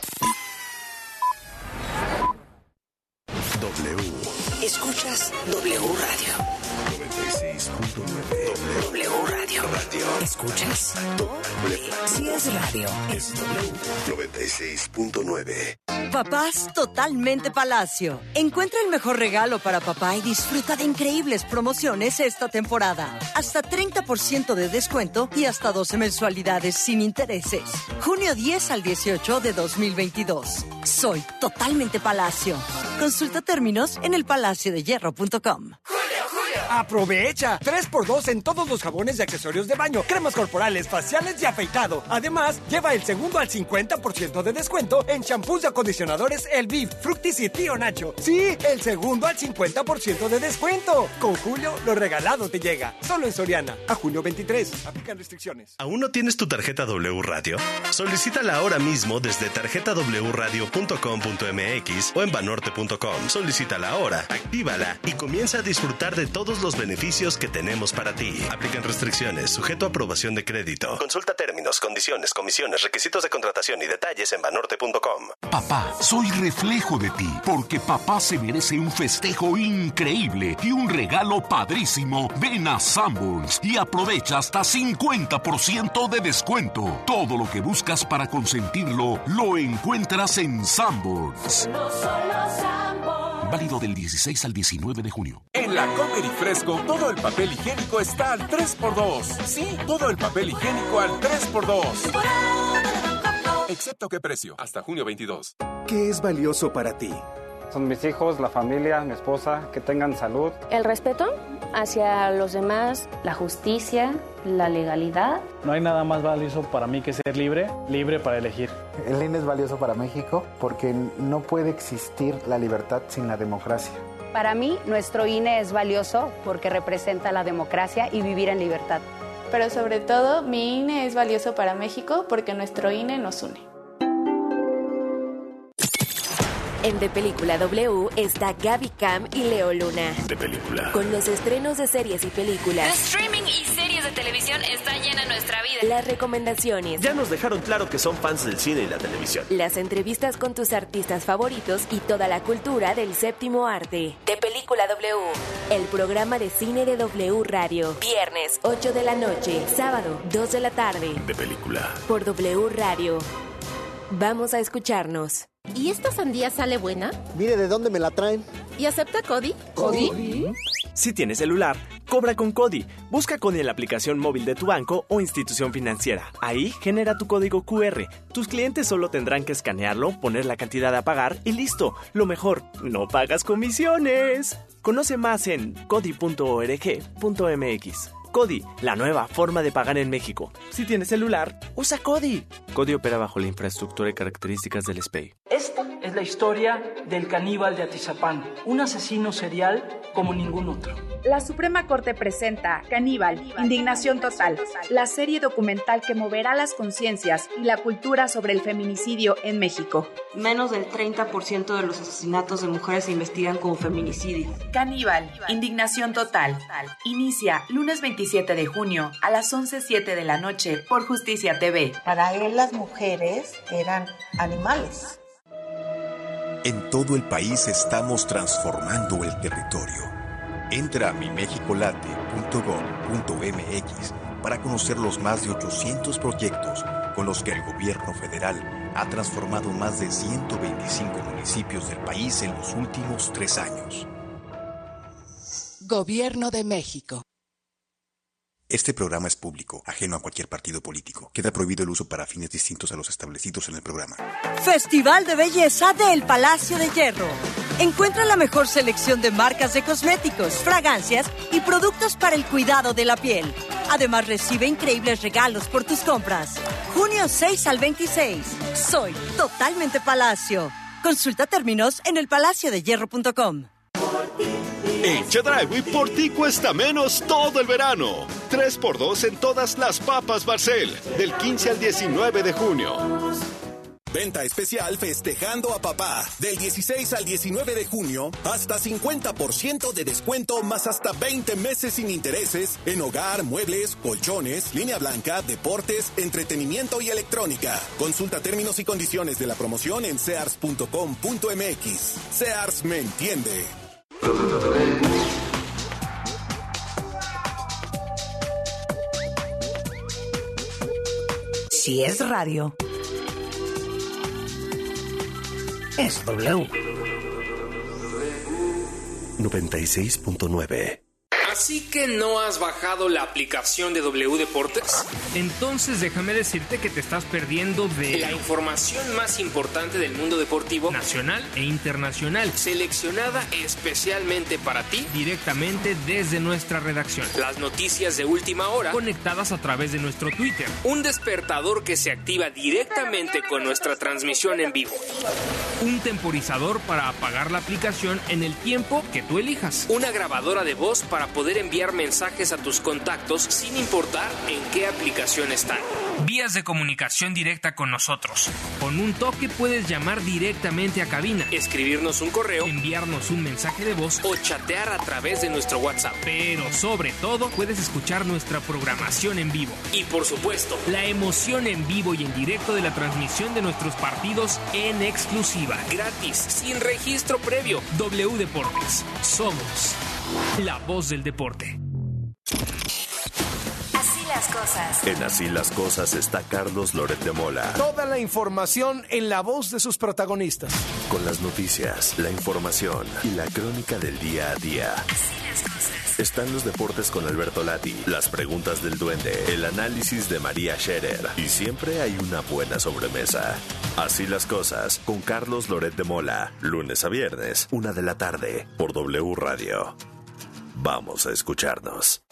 W. Escuchas W Radio. noventa y seis punto nueve. W Radio. Radio. ¿Escuchas? Si es radio. Es W. noventa y seis punto nueve. Papás Totalmente Palacio. Encuentra el mejor regalo para papá y disfruta de increíbles promociones esta temporada. Hasta treinta por ciento de descuento y hasta doce mensualidades sin intereses. Junio diez al dieciocho de dos mil veintidós. Soy Totalmente Palacio. Consulta términos en el palacio de hierro punto com. ¡Aprovecha! tres por dos en todos los jabones y accesorios de baño, cremas corporales, faciales y afeitado. Además, lleva el segundo al cincuenta por ciento de descuento en shampoos y acondicionadores El Viv, Fructis y Tío Nacho. ¡Sí! El segundo al cincuenta por ciento de descuento. Con Julio, lo regalado te llega. Solo en Soriana. A junio veintitrés. Aplican restricciones. ¿Aún no tienes tu tarjeta W Radio? Solicítala ahora mismo desde tarjeta w radio punto com punto m x o en banorte punto com. Solicítala ahora, actívala y comienza a disfrutar de todos los beneficios que tenemos para ti. Aplican restricciones, sujeto a aprobación de crédito. Consulta términos, condiciones, comisiones, requisitos de contratación y detalles en banorte punto com. Papá, soy reflejo de ti, porque papá se merece un festejo increíble y un regalo padrísimo. Ven a Sanborns y aprovecha hasta cincuenta por ciento de descuento. Todo lo que buscas para consentirlo, lo encuentras en Sanborns. No solo Sanborns. Válido del dieciséis al diecinueve de junio. En la Comer y Fresco, todo el papel higiénico está al tres por dos. Sí, todo el papel higiénico al tres por dos. Excepto qué precio, hasta junio veintidós. ¿Qué es valioso para ti? Son mis hijos, la familia, mi esposa, que tengan salud. El respeto hacia los demás, la justicia, la legalidad. No hay nada más valioso para mí que ser libre, libre para elegir. El I N E es valioso para México porque no puede existir la libertad sin la democracia. Para mí, nuestro I N E es valioso porque representa la democracia y vivir en libertad. Pero sobre todo, mi I N E es valioso para México porque nuestro I N E nos une. En De Película W está Gaby Cam y Leo Luna. De Película. Con los estrenos de series y películas. El streaming y series de televisión está llena nuestra vida. Las recomendaciones. Ya nos dejaron claro que son fans del cine y la televisión. Las entrevistas con tus artistas favoritos y toda la cultura del séptimo arte. De Película W. El programa de cine de W Radio. Viernes, ocho de la noche. Sábado, dos de la tarde. De Película. Por W Radio. Vamos a escucharnos. ¿Y esta sandía sale buena? Mire de dónde me la traen. ¿Y acepta Cody? ¿Cody? Si tienes celular, cobra con Cody. Busca Cody en la aplicación móvil de tu banco o institución financiera. Ahí genera tu código cu erre. Tus clientes solo tendrán que escanearlo, poner la cantidad a pagar y listo. Lo mejor, no pagas comisiones. Conoce más en cody punto org punto mx. Cody, la nueva forma de pagar en México. Si tienes celular, usa Cody. Cody opera bajo la infraestructura y características del S P E I. Esta es la historia del caníbal de Atizapán, un asesino serial como ningún otro. La Suprema Corte presenta Caníbal, Indignación Total, la serie documental que moverá las conciencias y la cultura sobre el feminicidio en México. Menos del treinta por ciento de los asesinatos de mujeres se investigan como feminicidio. Caníbal, Indignación Total. Inicia lunes veintisiete de junio a las once siete de la noche por Justicia T V. Para él las mujeres eran animales. En todo el país estamos transformando el territorio. Entra a mi mexico late punto gov punto mx para conocer los más de ochocientos proyectos con los que el gobierno federal ha transformado más de ciento veinticinco municipios del país en los últimos tres años. Gobierno de México. Este programa es público, ajeno a cualquier partido político. Queda prohibido el uso para fines distintos a los establecidos en el programa. Festival de Belleza del Palacio de Hierro. Encuentra la mejor selección de marcas de cosméticos, fragancias y productos para el cuidado de la piel. Además, recibe increíbles regalos por tus compras. junio seis al veintiséis. Soy totalmente Palacio. Consulta términos en el palacio de hierro punto com. En Chedraui por ti cuesta menos todo el verano. tres por dos en todas las papas Barcel, del quince al diecinueve de junio. Venta especial festejando a papá. Del dieciséis al diecinueve de junio, hasta cincuenta por ciento de descuento más hasta veinte meses sin intereses en hogar, muebles, colchones, línea blanca, deportes, entretenimiento y electrónica. Consulta términos y condiciones de la promoción en sears punto com punto mx. Sears me entiende. Si es radio, es W. noventa y seis punto nueve. ¿Así que no has bajado la aplicación de W Deportes? Entonces déjame decirte que te estás perdiendo de la información más importante del mundo deportivo nacional e internacional, seleccionada especialmente para ti directamente desde nuestra redacción. Las noticias de última hora conectadas a través de nuestro Twitter. Un despertador que se activa directamente con nuestra transmisión en vivo. Un temporizador para apagar la aplicación en el tiempo que tú elijas. Una grabadora de voz para poder enviar mensajes a tus contactos sin importar en qué aplicación están. Vías de comunicación directa con nosotros. Con un toque puedes llamar directamente a cabina, escribirnos un correo, enviarnos un mensaje de voz o chatear a través de nuestro WhatsApp. Pero sobre todo puedes escuchar nuestra programación en vivo. Y por supuesto, la emoción en vivo y en directo de la transmisión de nuestros partidos en exclusiva. Gratis, sin registro previo. W Deportes. Somos la voz del deporte. Así las cosas. En Así las cosas está Carlos Loret de Mola. Toda la información en la voz de sus protagonistas. Con las noticias, la información y la crónica del día a día. Así las cosas. Están los deportes con Alberto Lati, las preguntas del duende, el análisis de María Scherer y siempre hay una buena sobremesa. Así las cosas con Carlos Loret de Mola, lunes a viernes, una de la tarde, por W Radio. Vamos a escucharnos.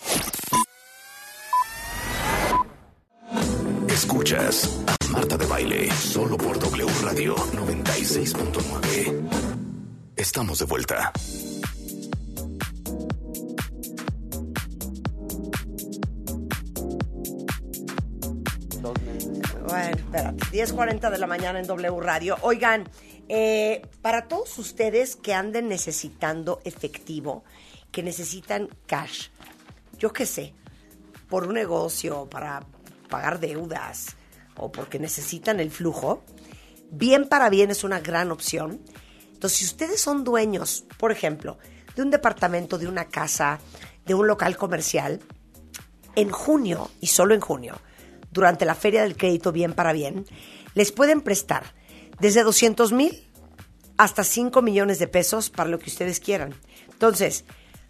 Escuchas a Marta de Baile, solo por W Radio noventa y seis punto nueve. Estamos de vuelta. Bueno, espérate, diez cuarenta de la mañana en W Radio. Oigan, eh, para todos ustedes que anden necesitando efectivo, que necesitan cash, yo qué sé, por un negocio, para pagar deudas o porque necesitan el flujo, Bien para Bien es una gran opción. Entonces, si ustedes son dueños, por ejemplo, de un departamento, de una casa, de un local comercial, en junio, y solo en junio, durante la Feria del Crédito Bien para Bien, les pueden prestar desde doscientos mil hasta cinco millones de pesos para lo que ustedes quieran. Entonces,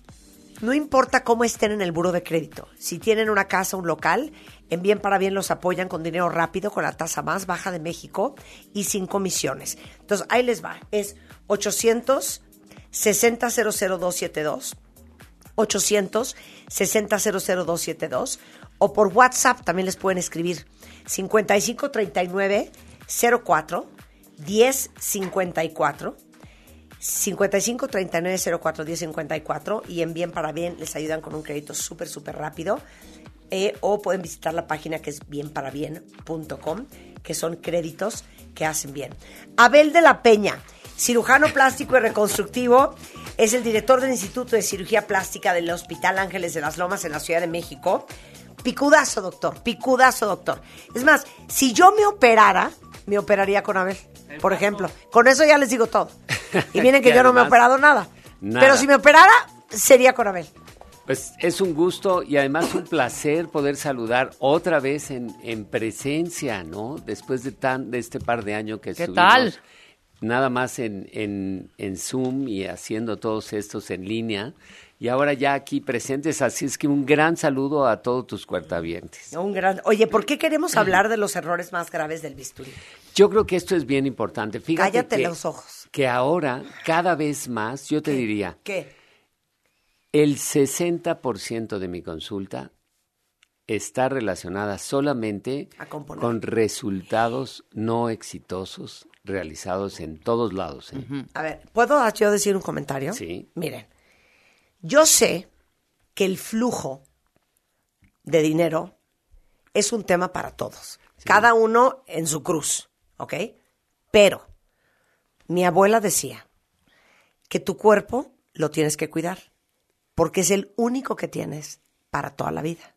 no importa cómo estén en el buro de crédito. Si tienen una casa, un local, en Bien para Bien los apoyan con dinero rápido, con la tasa más baja de México y sin comisiones. Entonces, ahí les va. Es ochocientos sesenta cero cero dos siete dos, ochocientos sesenta cero cero dos siete dos, o por WhatsApp también les pueden escribir cincuenta y cinco treinta y nueve cero cuatro diez cincuenta y cuatro, cincuenta y cinco treinta y nueve cero cuatro diez cincuenta y cuatro, y en Bien para Bien les ayudan con un crédito súper, súper rápido. Eh, o pueden visitar la página que es bien para bien punto com, que son créditos que hacen bien. Abel de la Peña, cirujano plástico y reconstructivo, es el director del Instituto de Cirugía Plástica del Hospital Ángeles de las Lomas en la Ciudad de México. Picudazo, doctor, picudazo, doctor. Es más, si yo me operara, me operaría con Abel, por ejemplo. Con eso ya les digo todo. Y miren que yo no me he operado nada. nada. Pero si me operara, sería con Abel. Pues es un gusto y además un placer poder saludar otra vez en, en presencia, ¿no? Después de tan de este par de años que estuvimos. ¿Qué tal? Nada más en, en, en Zoom y haciendo todos estos en línea. Y ahora ya aquí presentes, así es que un gran saludo a todos tus cuentavientes. Un gran. Oye, ¿por qué queremos hablar de los errores más graves del bisturí? Yo creo que esto es bien importante. Fíjate Cállate que, los ojos. Que ahora, cada vez más, yo te ¿Qué? diría... ¿Qué? El sesenta por ciento de mi consulta está relacionada solamente con resultados no exitosos realizados en todos lados. ¿eh? Uh-huh. A ver, ¿puedo yo decir un comentario? Sí. Miren, yo sé que el flujo de dinero es un tema para todos. Sí. Cada uno en su cruz, ¿ok? Pero mi abuela decía que tu cuerpo lo tienes que cuidar, porque es el único que tienes para toda la vida.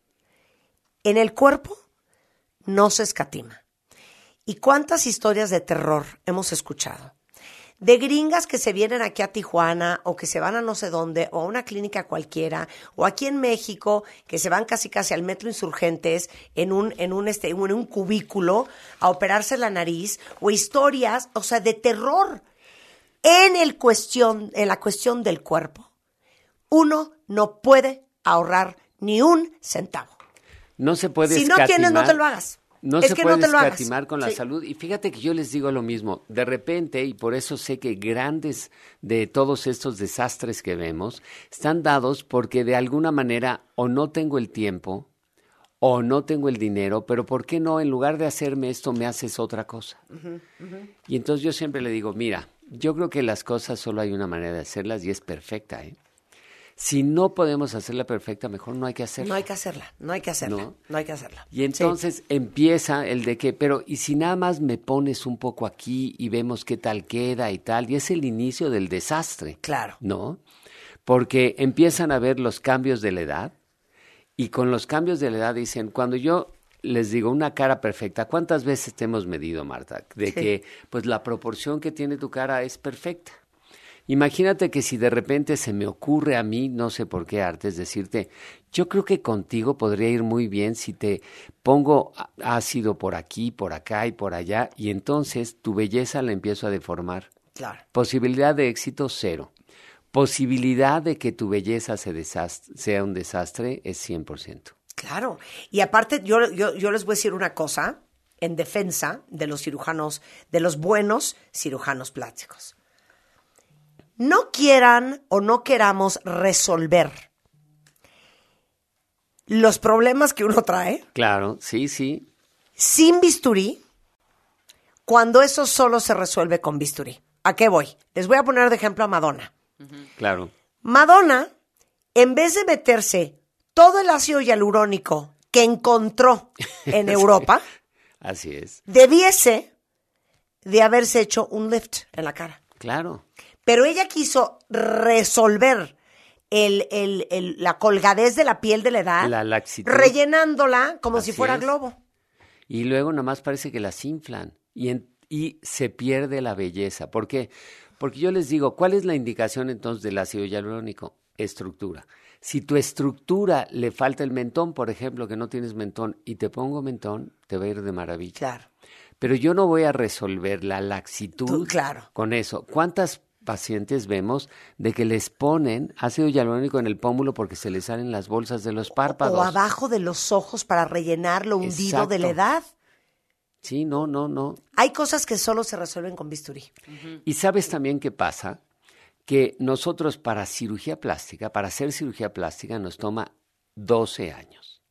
En el cuerpo no se escatima. ¿Y cuántas historias de terror hemos escuchado? De gringas que se vienen aquí a Tijuana o que se van a no sé dónde o a una clínica cualquiera, o aquí en México que se van casi casi al Metro Insurgentes en un, en un, este, en un cubículo a operarse la nariz, o historias, o sea, de terror. En, el cuestión, en la cuestión del cuerpo, uno no puede ahorrar ni un centavo. No se puede Si escatimar. no tienes, no te lo hagas. No es se que puede no te lo escatimar hagas. con la Sí. salud. Y fíjate que yo les digo lo mismo. De repente, y por eso sé que grandes de todos estos desastres que vemos están dados porque de alguna manera o no tengo el tiempo o no tengo el dinero, pero ¿por qué no? En lugar de hacerme esto, me haces otra cosa. Uh-huh, uh-huh. Y entonces yo siempre le digo, mira, yo creo que las cosas solo hay una manera de hacerlas y es perfecta, ¿eh? Si no podemos hacerla perfecta, mejor no hay que hacerla. No hay que hacerla, no hay que hacerla, no, no hay que hacerla. Y entonces sí. empieza el de que, pero ¿y si nada más me pones un poco aquí y vemos qué tal queda y tal? Y es el inicio del desastre. Claro. ¿No? Porque empiezan a ver los cambios de la edad y con los cambios de la edad dicen, cuando yo les digo una cara perfecta, ¿cuántas veces te hemos medido, Marta? De sí. que pues la proporción que tiene tu cara es perfecta. Imagínate que si de repente se me ocurre a mí, no sé por qué artes, decirte, yo creo que contigo podría ir muy bien si te pongo ácido por aquí, por acá y por allá, y entonces tu belleza la empiezo a deformar. Claro. Posibilidad de éxito cero. posibilidad de que tu belleza se desastre, sea un desastre es cien por ciento. Claro. Y aparte, yo, yo, yo les voy a decir una cosa en defensa de los cirujanos, de los buenos cirujanos plásticos. No quieran o no queramos resolver los problemas que uno trae. Claro, sí, sí. Sin bisturí, cuando eso solo se resuelve con bisturí. ¿A qué voy? Les voy a poner de ejemplo a Madonna. Claro. Madonna, en vez de meterse todo el ácido hialurónico que encontró en Europa, así es, debiese de haberse hecho un lift en la cara. Claro. Pero ella quiso resolver el, el, el, la colgadez de la piel de la edad, la laxitud, rellenándola como así si fuera es. Globo. Y luego nomás parece que las inflan y, en, y se pierde la belleza. ¿Por qué? Porque yo les digo, ¿cuál es la indicación entonces del ácido hialurónico? Estructura. Si tu estructura le falta el mentón, por ejemplo, que no tienes mentón, y te pongo mentón, te va a ir de maravilla. Claro. Pero yo no voy a resolver la laxitud Tú, claro. con eso. ¿Cuántas pacientes vemos de que les ponen ácido hialurónico en el pómulo porque se les salen las bolsas de los párpados? O abajo de los ojos para rellenar lo hundido Exacto. de la edad. Sí, no, no, no. Hay cosas que solo se resuelven con bisturí. Uh-huh. Y ¿sabes también qué pasa? Que nosotros para cirugía plástica, para hacer cirugía plástica nos toma doce años.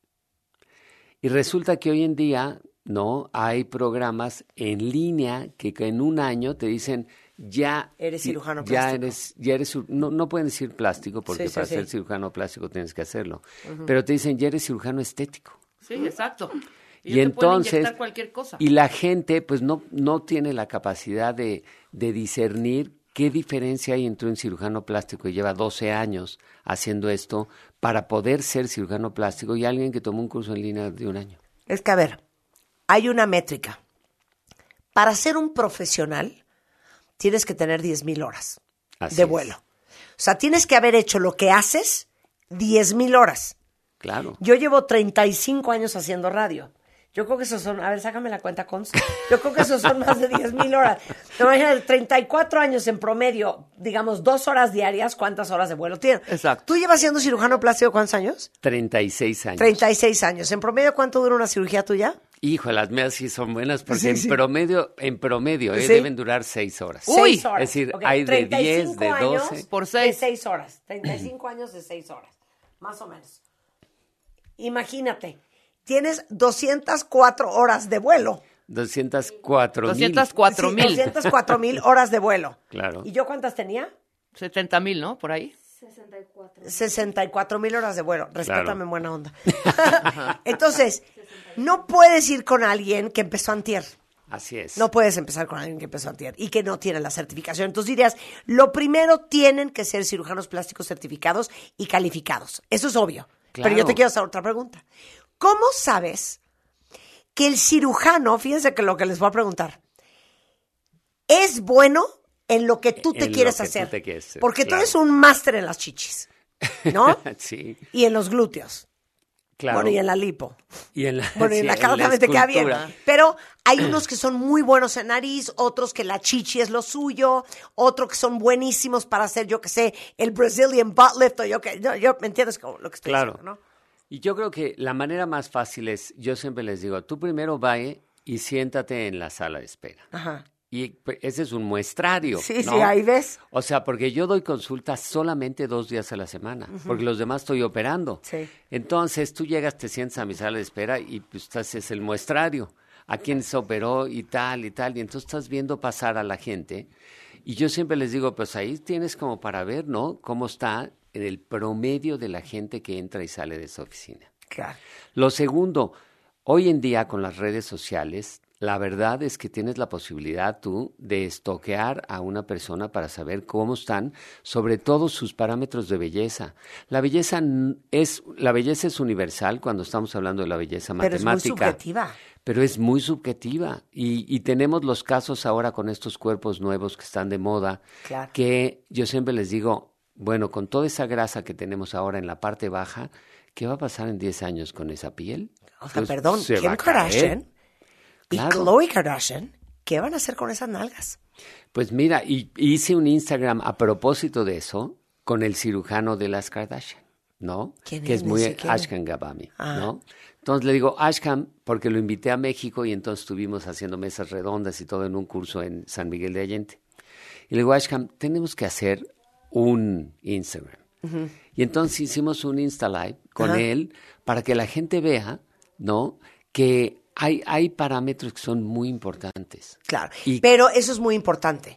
Y resulta que hoy en día, no, hay programas en línea que, que en un año te dicen ya eres cirujano ya plástico. Eres, ya eres, no, no pueden decir plástico porque sí, sí, para sí. ser cirujano plástico tienes que hacerlo. Uh-huh. Pero te dicen ya eres cirujano estético. Sí, exacto. Y, y entonces, cualquier cosa. y la gente pues no, no tiene la capacidad de, de discernir qué diferencia hay entre un cirujano plástico que lleva doce años haciendo esto para poder ser cirujano plástico y alguien que tomó un curso en línea de un año. Es que, a ver, hay una métrica. Para ser un profesional, tienes que tener diez mil horas Así de es. vuelo. O sea, tienes que haber hecho lo que haces diez mil horas. Claro. Yo llevo treinta y cinco años haciendo radio. Yo creo que esos son, a ver, sácame la cuenta, Cons. Yo creo que esos son más de diez mil horas. Imagínate, treinta y cuatro años en promedio, digamos, dos horas diarias, ¿cuántas horas de vuelo tienes? Exacto. ¿Tú llevas siendo cirujano plástico cuántos años? treinta y seis años. treinta y seis años. ¿En promedio cuánto dura una cirugía tuya? Hijo, las mías sí son buenas porque Sí, en sí. promedio, en promedio, eh, Sí. deben durar seis horas. Uy, seis horas. Es decir, Ok, hay de treinta y diez, cinco de años doce. Por De seis. seis horas. treinta y cinco años de seis horas. Más o menos. Imagínate, tienes doscientas cuatro horas de vuelo. doscientos cuatro mil. doscientos cuatro Sí, mil. doscientas cuatro mil horas de vuelo. Claro. ¿Y yo cuántas tenía? setenta mil, ¿no? Por ahí. sesenta y cuatro mil horas de vuelo. Respétame Claro. en buena onda. Entonces, no puedes ir con alguien que empezó antier. Así es. No puedes empezar con alguien que empezó antier y que no tiene la certificación. Entonces dirías, lo primero tienen que ser cirujanos plásticos certificados y calificados. Eso es obvio. Claro. Pero yo te quiero hacer otra pregunta. ¿Cómo sabes que el cirujano, fíjense que lo que les voy a preguntar, es bueno en lo que tú te En lo quieres que tú hacer? te quieres hacer, Porque tú claro. eres un máster en las chichis, ¿no? Sí, Y en los glúteos. claro. Bueno, y en la lipo. Y en la, Bueno, y sí, en la cara en también te queda bien. escultura. Pero hay unos que son muy buenos en nariz, otros que la chichi es lo suyo, otros que son buenísimos para hacer, yo que sé, el Brazilian butt lift, o yo que, yo, yo- ¿me entiendes cómo- lo que estoy Claro. diciendo, no? Y yo creo que la manera más fácil es, yo siempre les digo, tú primero vaya y siéntate en la sala de espera. Ajá. Y pues, ese es un muestrario. Sí, ¿no? sí, ahí ves. O sea, porque yo doy consultas solamente dos días a la semana, Ujú. porque los demás estoy operando. Sí. Entonces, tú llegas, te sientas a mi sala de espera y pues haces el muestrario. A quién se operó y tal y tal. Y entonces estás viendo pasar a la gente. Y yo siempre les digo, pues ahí tienes como para ver, ¿no? Cómo está el promedio de la gente que entra y sale de esa oficina. Claro. Lo segundo, hoy en día con las redes sociales, la verdad es que tienes la posibilidad tú de estoquear a una persona para saber cómo están, sobre todo sus parámetros de belleza. La belleza n- es, la belleza es universal cuando estamos hablando de la belleza Pero es matemática. muy subjetiva. Pero es muy subjetiva. Y, y tenemos los casos ahora con estos cuerpos nuevos que están de moda, Claro. que yo siempre les digo, bueno, con toda esa grasa que tenemos ahora en la parte baja, ¿qué va a pasar en diez años con esa piel? O sea, Pues, perdón, se va Kim a caer. Kardashian y Claro. Khloe Kardashian, ¿qué van a hacer con esas nalgas? Pues mira, y, hice un Instagram a propósito de eso, con el cirujano de las Kardashian, ¿no? ¿Quién que es? es muy Ni siquiera. Ashkan Gabami, Ah. ¿no? Entonces le digo Ashkan porque lo invité a México y entonces estuvimos haciendo mesas redondas y todo en un curso en San Miguel de Allende. Y le digo, Ashkan, tenemos que hacer un Instagram. Ujú. Y entonces hicimos un Insta Live con Ajá. él para que la gente vea, ¿no? Que hay, hay parámetros que son muy importantes. Claro, Y- pero eso es muy importante.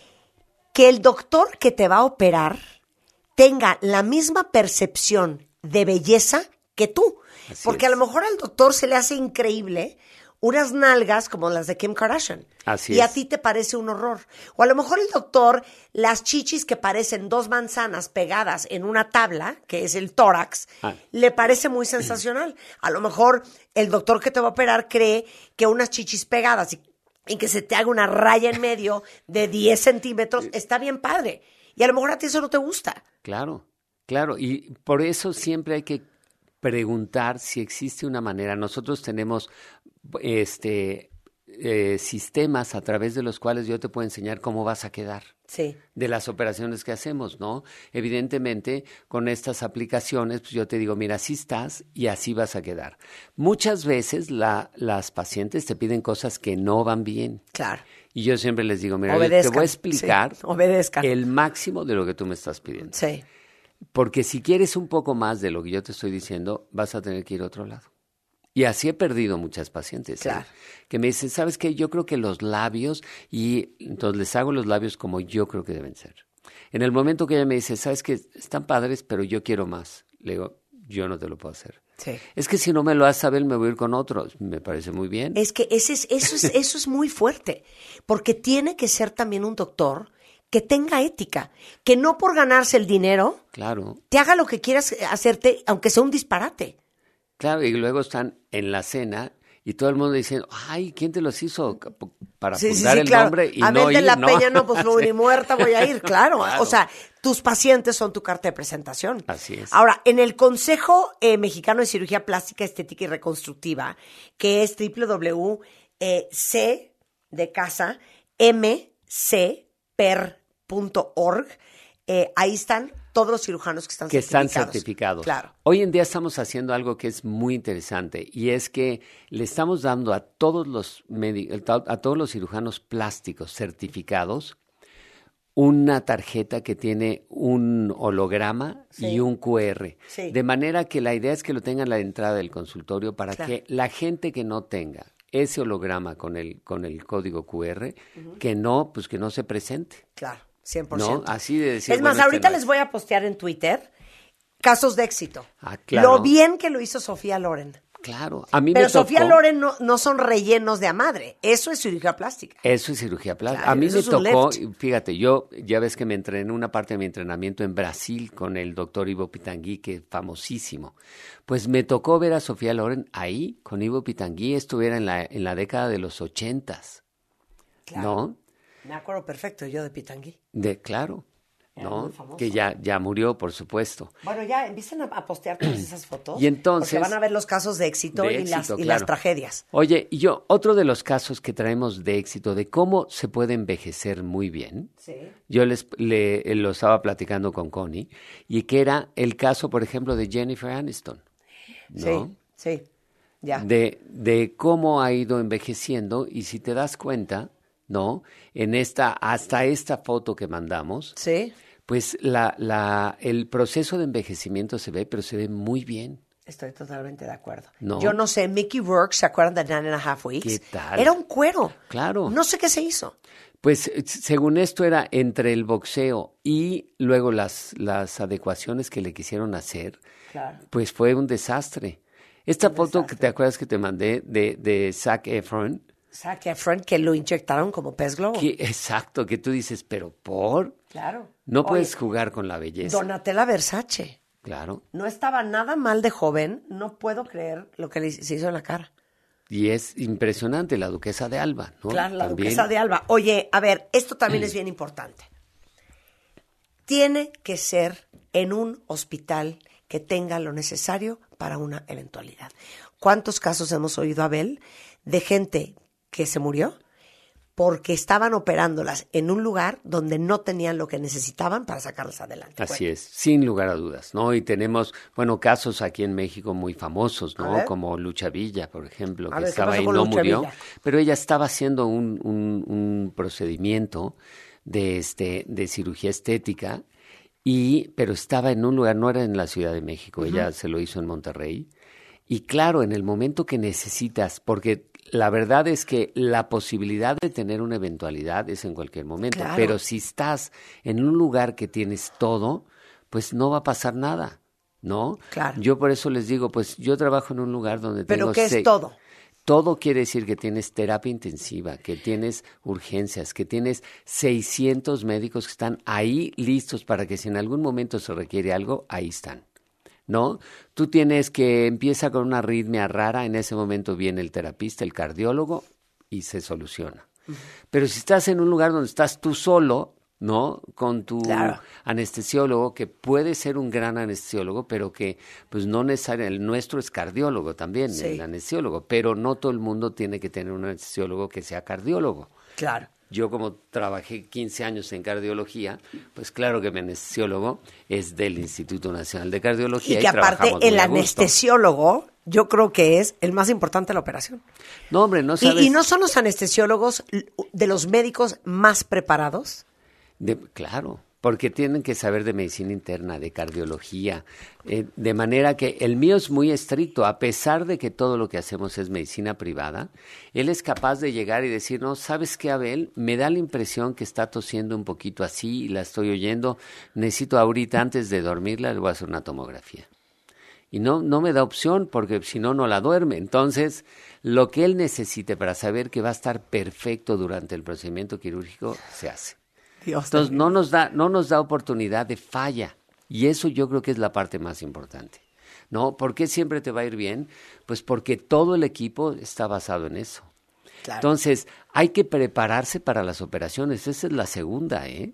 Que el doctor que te va a operar tenga la misma percepción de belleza que tú. Así Porque es. a lo mejor al doctor se le hace increíble unas nalgas como las de Kim Kardashian. Así y a es. ti te parece un horror. O a lo mejor el doctor, las chichis que parecen dos manzanas pegadas en una tabla, que es el tórax, Ah. le parece muy sensacional. A lo mejor el doctor que te va a operar cree que unas chichis pegadas y, y que se te haga una raya en medio de diez centímetros está bien padre. Y a lo mejor a ti eso no te gusta. Claro, claro. Y por eso siempre hay que preguntar si existe una manera. Nosotros tenemos este eh, sistemas a través de los cuales yo te puedo enseñar cómo vas a quedar. Sí. De las operaciones que hacemos, ¿no? Evidentemente, con estas aplicaciones, pues yo te digo, mira, así estás y así vas a quedar. Muchas veces la, las pacientes te piden cosas que no van bien. Claro. Y yo siempre les digo, mira, yo te Obedezcan, voy a explicar sí, obedezcan. el máximo de lo que tú me estás pidiendo. Sí. Porque si quieres un poco más de lo que yo te estoy diciendo, vas a tener que ir a otro lado. Y así he perdido muchas pacientes. Claro. ¿eh? Que me dicen, ¿sabes qué? Yo creo que los labios, y entonces les hago los labios como yo creo que deben ser. En el momento que ella me dice, ¿sabes qué? Están padres, pero yo quiero más. Le digo, yo no te lo puedo hacer. Sí. Es que si no me lo haces saber, me voy a ir con otros. Me parece muy bien. Es que ese es, eso, es, eso es muy fuerte, porque tiene que ser también un doctor que tenga ética, que no por ganarse el dinero Claro. te haga lo que quieras hacerte, aunque sea un disparate. Claro, y luego están en la cena y todo el mundo diciendo, ay, ¿quién te los hizo para Sí, sí, apuntar sí, el claro. nombre y a no ver de ir, la ¿no? Peña, no, pues no, Sí. ni muerta voy a ir, claro. Claro. O sea, tus pacientes son tu carta de presentación. Así es. Ahora, en el Consejo eh, Mexicano de Cirugía Plástica, Estética y Reconstructiva, que es doble u doble u doble u punto c de casa m c p e r punto org, eh, ahí están todos los cirujanos que están que están certificados. certificados. Claro. Hoy en día estamos haciendo algo que es muy interesante y es que le estamos dando a todos los medi- a todos los cirujanos plásticos certificados una tarjeta que tiene un holograma Sí. y un cu erre. Sí. De manera que la idea es que lo tengan a la entrada del consultorio para Claro. que la gente que no tenga ese holograma con el con el código cu erre, Ujú. que no, pues que no se presente. Claro, cien por ciento. ¿No? Así de decir, Es más, bueno, este ahorita no es. les voy a postear en Twitter casos de éxito. Ah, claro. Lo bien que lo hizo Sofía Loren. Claro, a mí Pero me tocó. Sofía Loren no, no son rellenos de a madre. Eso es cirugía plástica. Eso es cirugía plástica. Claro, a mí eso me es un tocó, left. fíjate, yo ya ves que me entrené una parte de mi entrenamiento en Brasil con el doctor Ivo Pitangui, que es famosísimo. Pues me tocó ver a Sofía Loren ahí con Ivo Pitangui, estuviera en la, en la década de los ochentas. Claro. ¿No? Me acuerdo perfecto yo de Pitangui. De, claro, Era ¿no? muy famoso. Que ya, ya murió, por supuesto. Bueno, ya empiezan a, a postear todas esas fotos. Y entonces- Porque van a ver los casos de éxito, De y, éxito, las, y claro. las tragedias. Oye, y yo, otro de los casos que traemos de éxito, de cómo se puede envejecer muy bien, Sí. yo les le, lo estaba platicando con Connie, y que era el caso, por ejemplo, de Jennifer Aniston, ¿no? Sí, sí. Ya. De, de cómo ha ido envejeciendo, y si te das cuenta, ¿no? En esta, hasta esta foto que mandamos, Sí. pues la, la, el proceso de envejecimiento se ve, pero se ve muy bien. Estoy totalmente de acuerdo. No. Yo no sé, Mickey Rourke, ¿se acuerdan de Nine and a Half Weeks? ¿Qué tal? Era un cuero. Claro. No sé qué se hizo. Pues eh, según esto era entre el boxeo y luego las, las adecuaciones que le quisieron hacer, Claro. pues fue un desastre. Esta foto que te acuerdas que te mandé de, de Zac Efron, Zac Efron, que lo inyectaron como pez globo. que, exacto, que tú dices, pero ¿por? Claro. No Oye, puedes jugar con la belleza. Donatella Versace. Claro. No estaba nada mal de joven. No puedo creer lo que le se hizo en la cara. Y es impresionante la duquesa de Alba, ¿no? Claro, la También. duquesa de Alba. Oye, a ver, esto también es bien importante. Tiene que ser en un hospital que tenga lo necesario para una eventualidad. ¿Cuántos casos hemos oído, Abel, de gente que se murió porque estaban operándolas en un lugar donde no tenían lo que necesitaban para sacarlas adelante. Así Bueno. es, sin lugar a dudas, ¿no? Y tenemos, bueno, casos aquí en México muy famosos, A ¿no? ver. Como Lucha Villa, por ejemplo, A que ver, ¿qué estaba pasó ahí, con no Lucha murió, Villa? pero ella estaba haciendo un, un, un procedimiento de, este, de cirugía estética, y, pero estaba en un lugar, no era en la Ciudad de México, Ujú. ella se lo hizo en Monterrey. Y claro, en el momento que necesitas, porque la verdad es que la posibilidad de tener una eventualidad es en cualquier momento, Claro. pero si estás en un lugar que tienes todo, pues no va a pasar nada, ¿no? Claro. Yo por eso les digo, pues yo trabajo en un lugar donde ¿Pero tengo... qué es seis- todo? Todo quiere decir que tienes terapia intensiva, que tienes urgencias, que tienes seiscientos médicos que están ahí listos para que si en algún momento se requiere algo, ahí están, ¿no? Tú tienes que empieza con una arritmia rara, en ese momento viene el terapista, el cardiólogo y se soluciona. Pero si estás en un lugar donde estás tú solo, ¿no? Con tu Claro. anestesiólogo, que puede ser un gran anestesiólogo, pero que pues no necesariamente, el nuestro es cardiólogo también, Sí. el anestesiólogo, pero no todo el mundo tiene que tener un anestesiólogo que sea cardiólogo. Claro. Yo como trabajé quince años en cardiología, pues claro que mi anestesiólogo es del Instituto Nacional de Cardiología. Y que aparte trabajamos el muy a gusto. anestesiólogo, yo creo que es el más importante de la operación. No, hombre, no Y- sabes... y no son los anestesiólogos l- de los médicos más preparados. De- claro, porque tienen que saber de medicina interna, de cardiología, eh, de manera que el mío es muy estricto, a pesar de que todo lo que hacemos es medicina privada, él es capaz de llegar y decir, no, ¿sabes qué, Abel? Me da la impresión que está tosiendo un poquito así y la estoy oyendo, necesito ahorita antes de dormirla, le voy a hacer una tomografía. Y no, no me da opción porque si no, no la duerme. Entonces, lo que él necesite para saber que va a estar perfecto durante el procedimiento quirúrgico, se hace. Dios Entonces mío. no nos da, no nos da oportunidad de falla. Y eso yo creo que es la parte más importante. ¿No? ¿Por qué siempre te va a ir bien? Pues porque todo el equipo está basado en eso. Claro. Entonces, hay que prepararse para las operaciones. Esa es la segunda, ¿eh?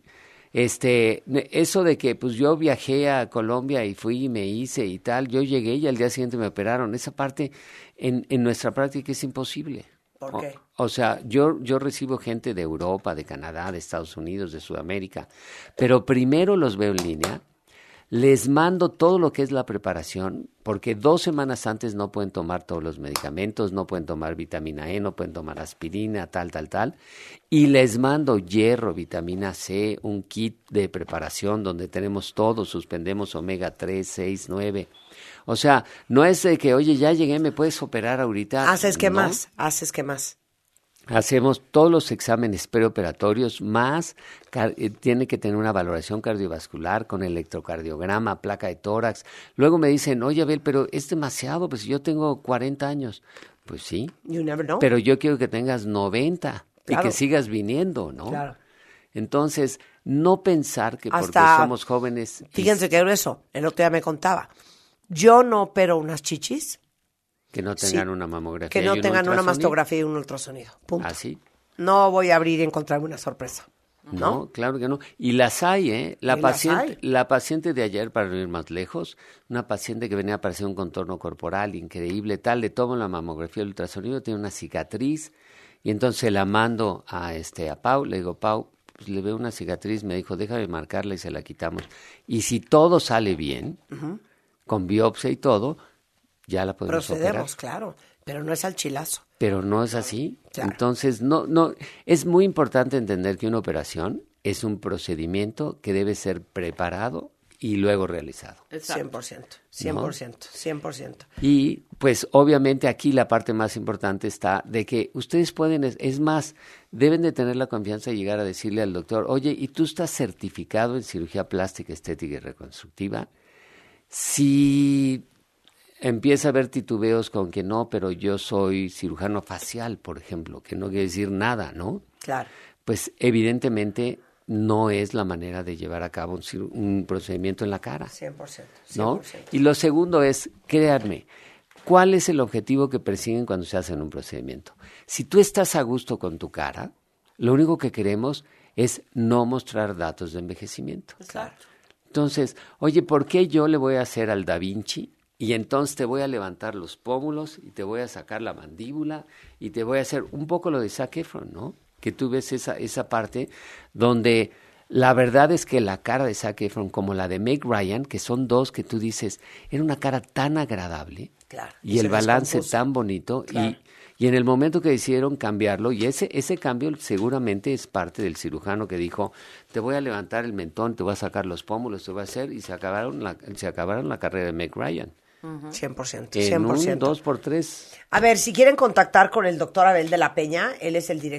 Este, ne- eso de que pues yo viajé a Colombia y fui y me hice y tal, yo llegué y al día siguiente me operaron. Esa parte en, en nuestra práctica es imposible. ¿Por O- qué? O sea, yo, yo recibo gente de Europa, de Canadá, de Estados Unidos, de Sudamérica, pero primero los veo en línea, les mando todo lo que es la preparación, porque dos semanas antes no pueden tomar todos los medicamentos, no pueden tomar vitamina E, no pueden tomar aspirina, tal, tal, tal, y les mando hierro, vitamina C, un kit de preparación donde tenemos todo, suspendemos omega tres, seis, nueve. O sea, no es de que, oye, ya llegué, ¿me puedes operar ahorita? Haces que No. más, haces que más. Hacemos todos los exámenes preoperatorios, más car- eh, tiene que tener una valoración cardiovascular con electrocardiograma, placa de tórax. Luego me dicen, oye, Abel, pero es demasiado, pues yo tengo cuarenta años. Pues sí, You never know. pero yo quiero que tengas noventa Claro. y que sigas viniendo, ¿no? Claro. Entonces, no pensar que porque Hasta- somos jóvenes... y Fíjense que grueso. El otro día me contaba. Yo no opero unas chichis que no tengan sí, una mamografía que y no un tengan una ultrasonido. mastografía y un ultrasonido. Punto. Así. No voy a abrir y encontrarme una sorpresa. No, claro que no. Y las hay, ¿eh? La Y las paciente, hay. la paciente de ayer, para no ir más lejos, una paciente que venía a aparecer un contorno corporal increíble, tal, le tomo la mamografía, el ultrasonido, tiene una cicatriz, y entonces la mando a este a Pau, le digo, Pau, pues le veo una cicatriz, me dijo, déjame marcarla y se la quitamos. Y si todo sale bien, Ujú. con biopsia y todo, ya la podemos Procedemos, operar. claro. Pero no es al chilazo. Pero no es así. Claro. Entonces, no, no, es muy importante entender que una operación es un procedimiento que debe ser preparado y luego realizado. cien por ciento. cien por ciento. cien por ciento. Y pues obviamente aquí la parte más importante está de que ustedes pueden, es, es más, deben de tener la confianza de llegar a decirle al doctor, oye, ¿y tú estás certificado en cirugía plástica, estética y reconstructiva? Si empieza a haber titubeos con que no, pero yo soy cirujano facial, por ejemplo, que no quiere decir nada, ¿no? Claro. Pues evidentemente no es la manera de llevar a cabo un, ciru- un procedimiento en la cara, cien por ciento. cien ¿no? por ciento. Y lo segundo es, créanme, ¿cuál es el objetivo que persiguen cuando se hace un procedimiento? Si tú estás a gusto con tu cara, lo único que queremos es no mostrar datos de envejecimiento. Claro. Entonces, oye, ¿por qué yo le voy a hacer al Da Vinci? Y entonces te voy a levantar los pómulos y te voy a sacar la mandíbula y te voy a hacer un poco lo de Zac Efron, ¿no? que tú ves esa, esa parte donde la verdad es que la cara de Zac Efron como la de Meg Ryan, que son dos que tú dices, era una cara tan agradable claro, y el balance descompuso. Tan bonito claro. y, y en el momento que decidieron cambiarlo, y ese, ese cambio seguramente es parte del cirujano que dijo, te voy a levantar el mentón, te voy a sacar los pómulos, te voy a hacer, y se acabaron la, se acabaron la carrera de Meg Ryan. cien por ciento. En cien por ciento. un dos por tres. A ver, si quieren contactar con el doctor Abel de la Peña, él es el director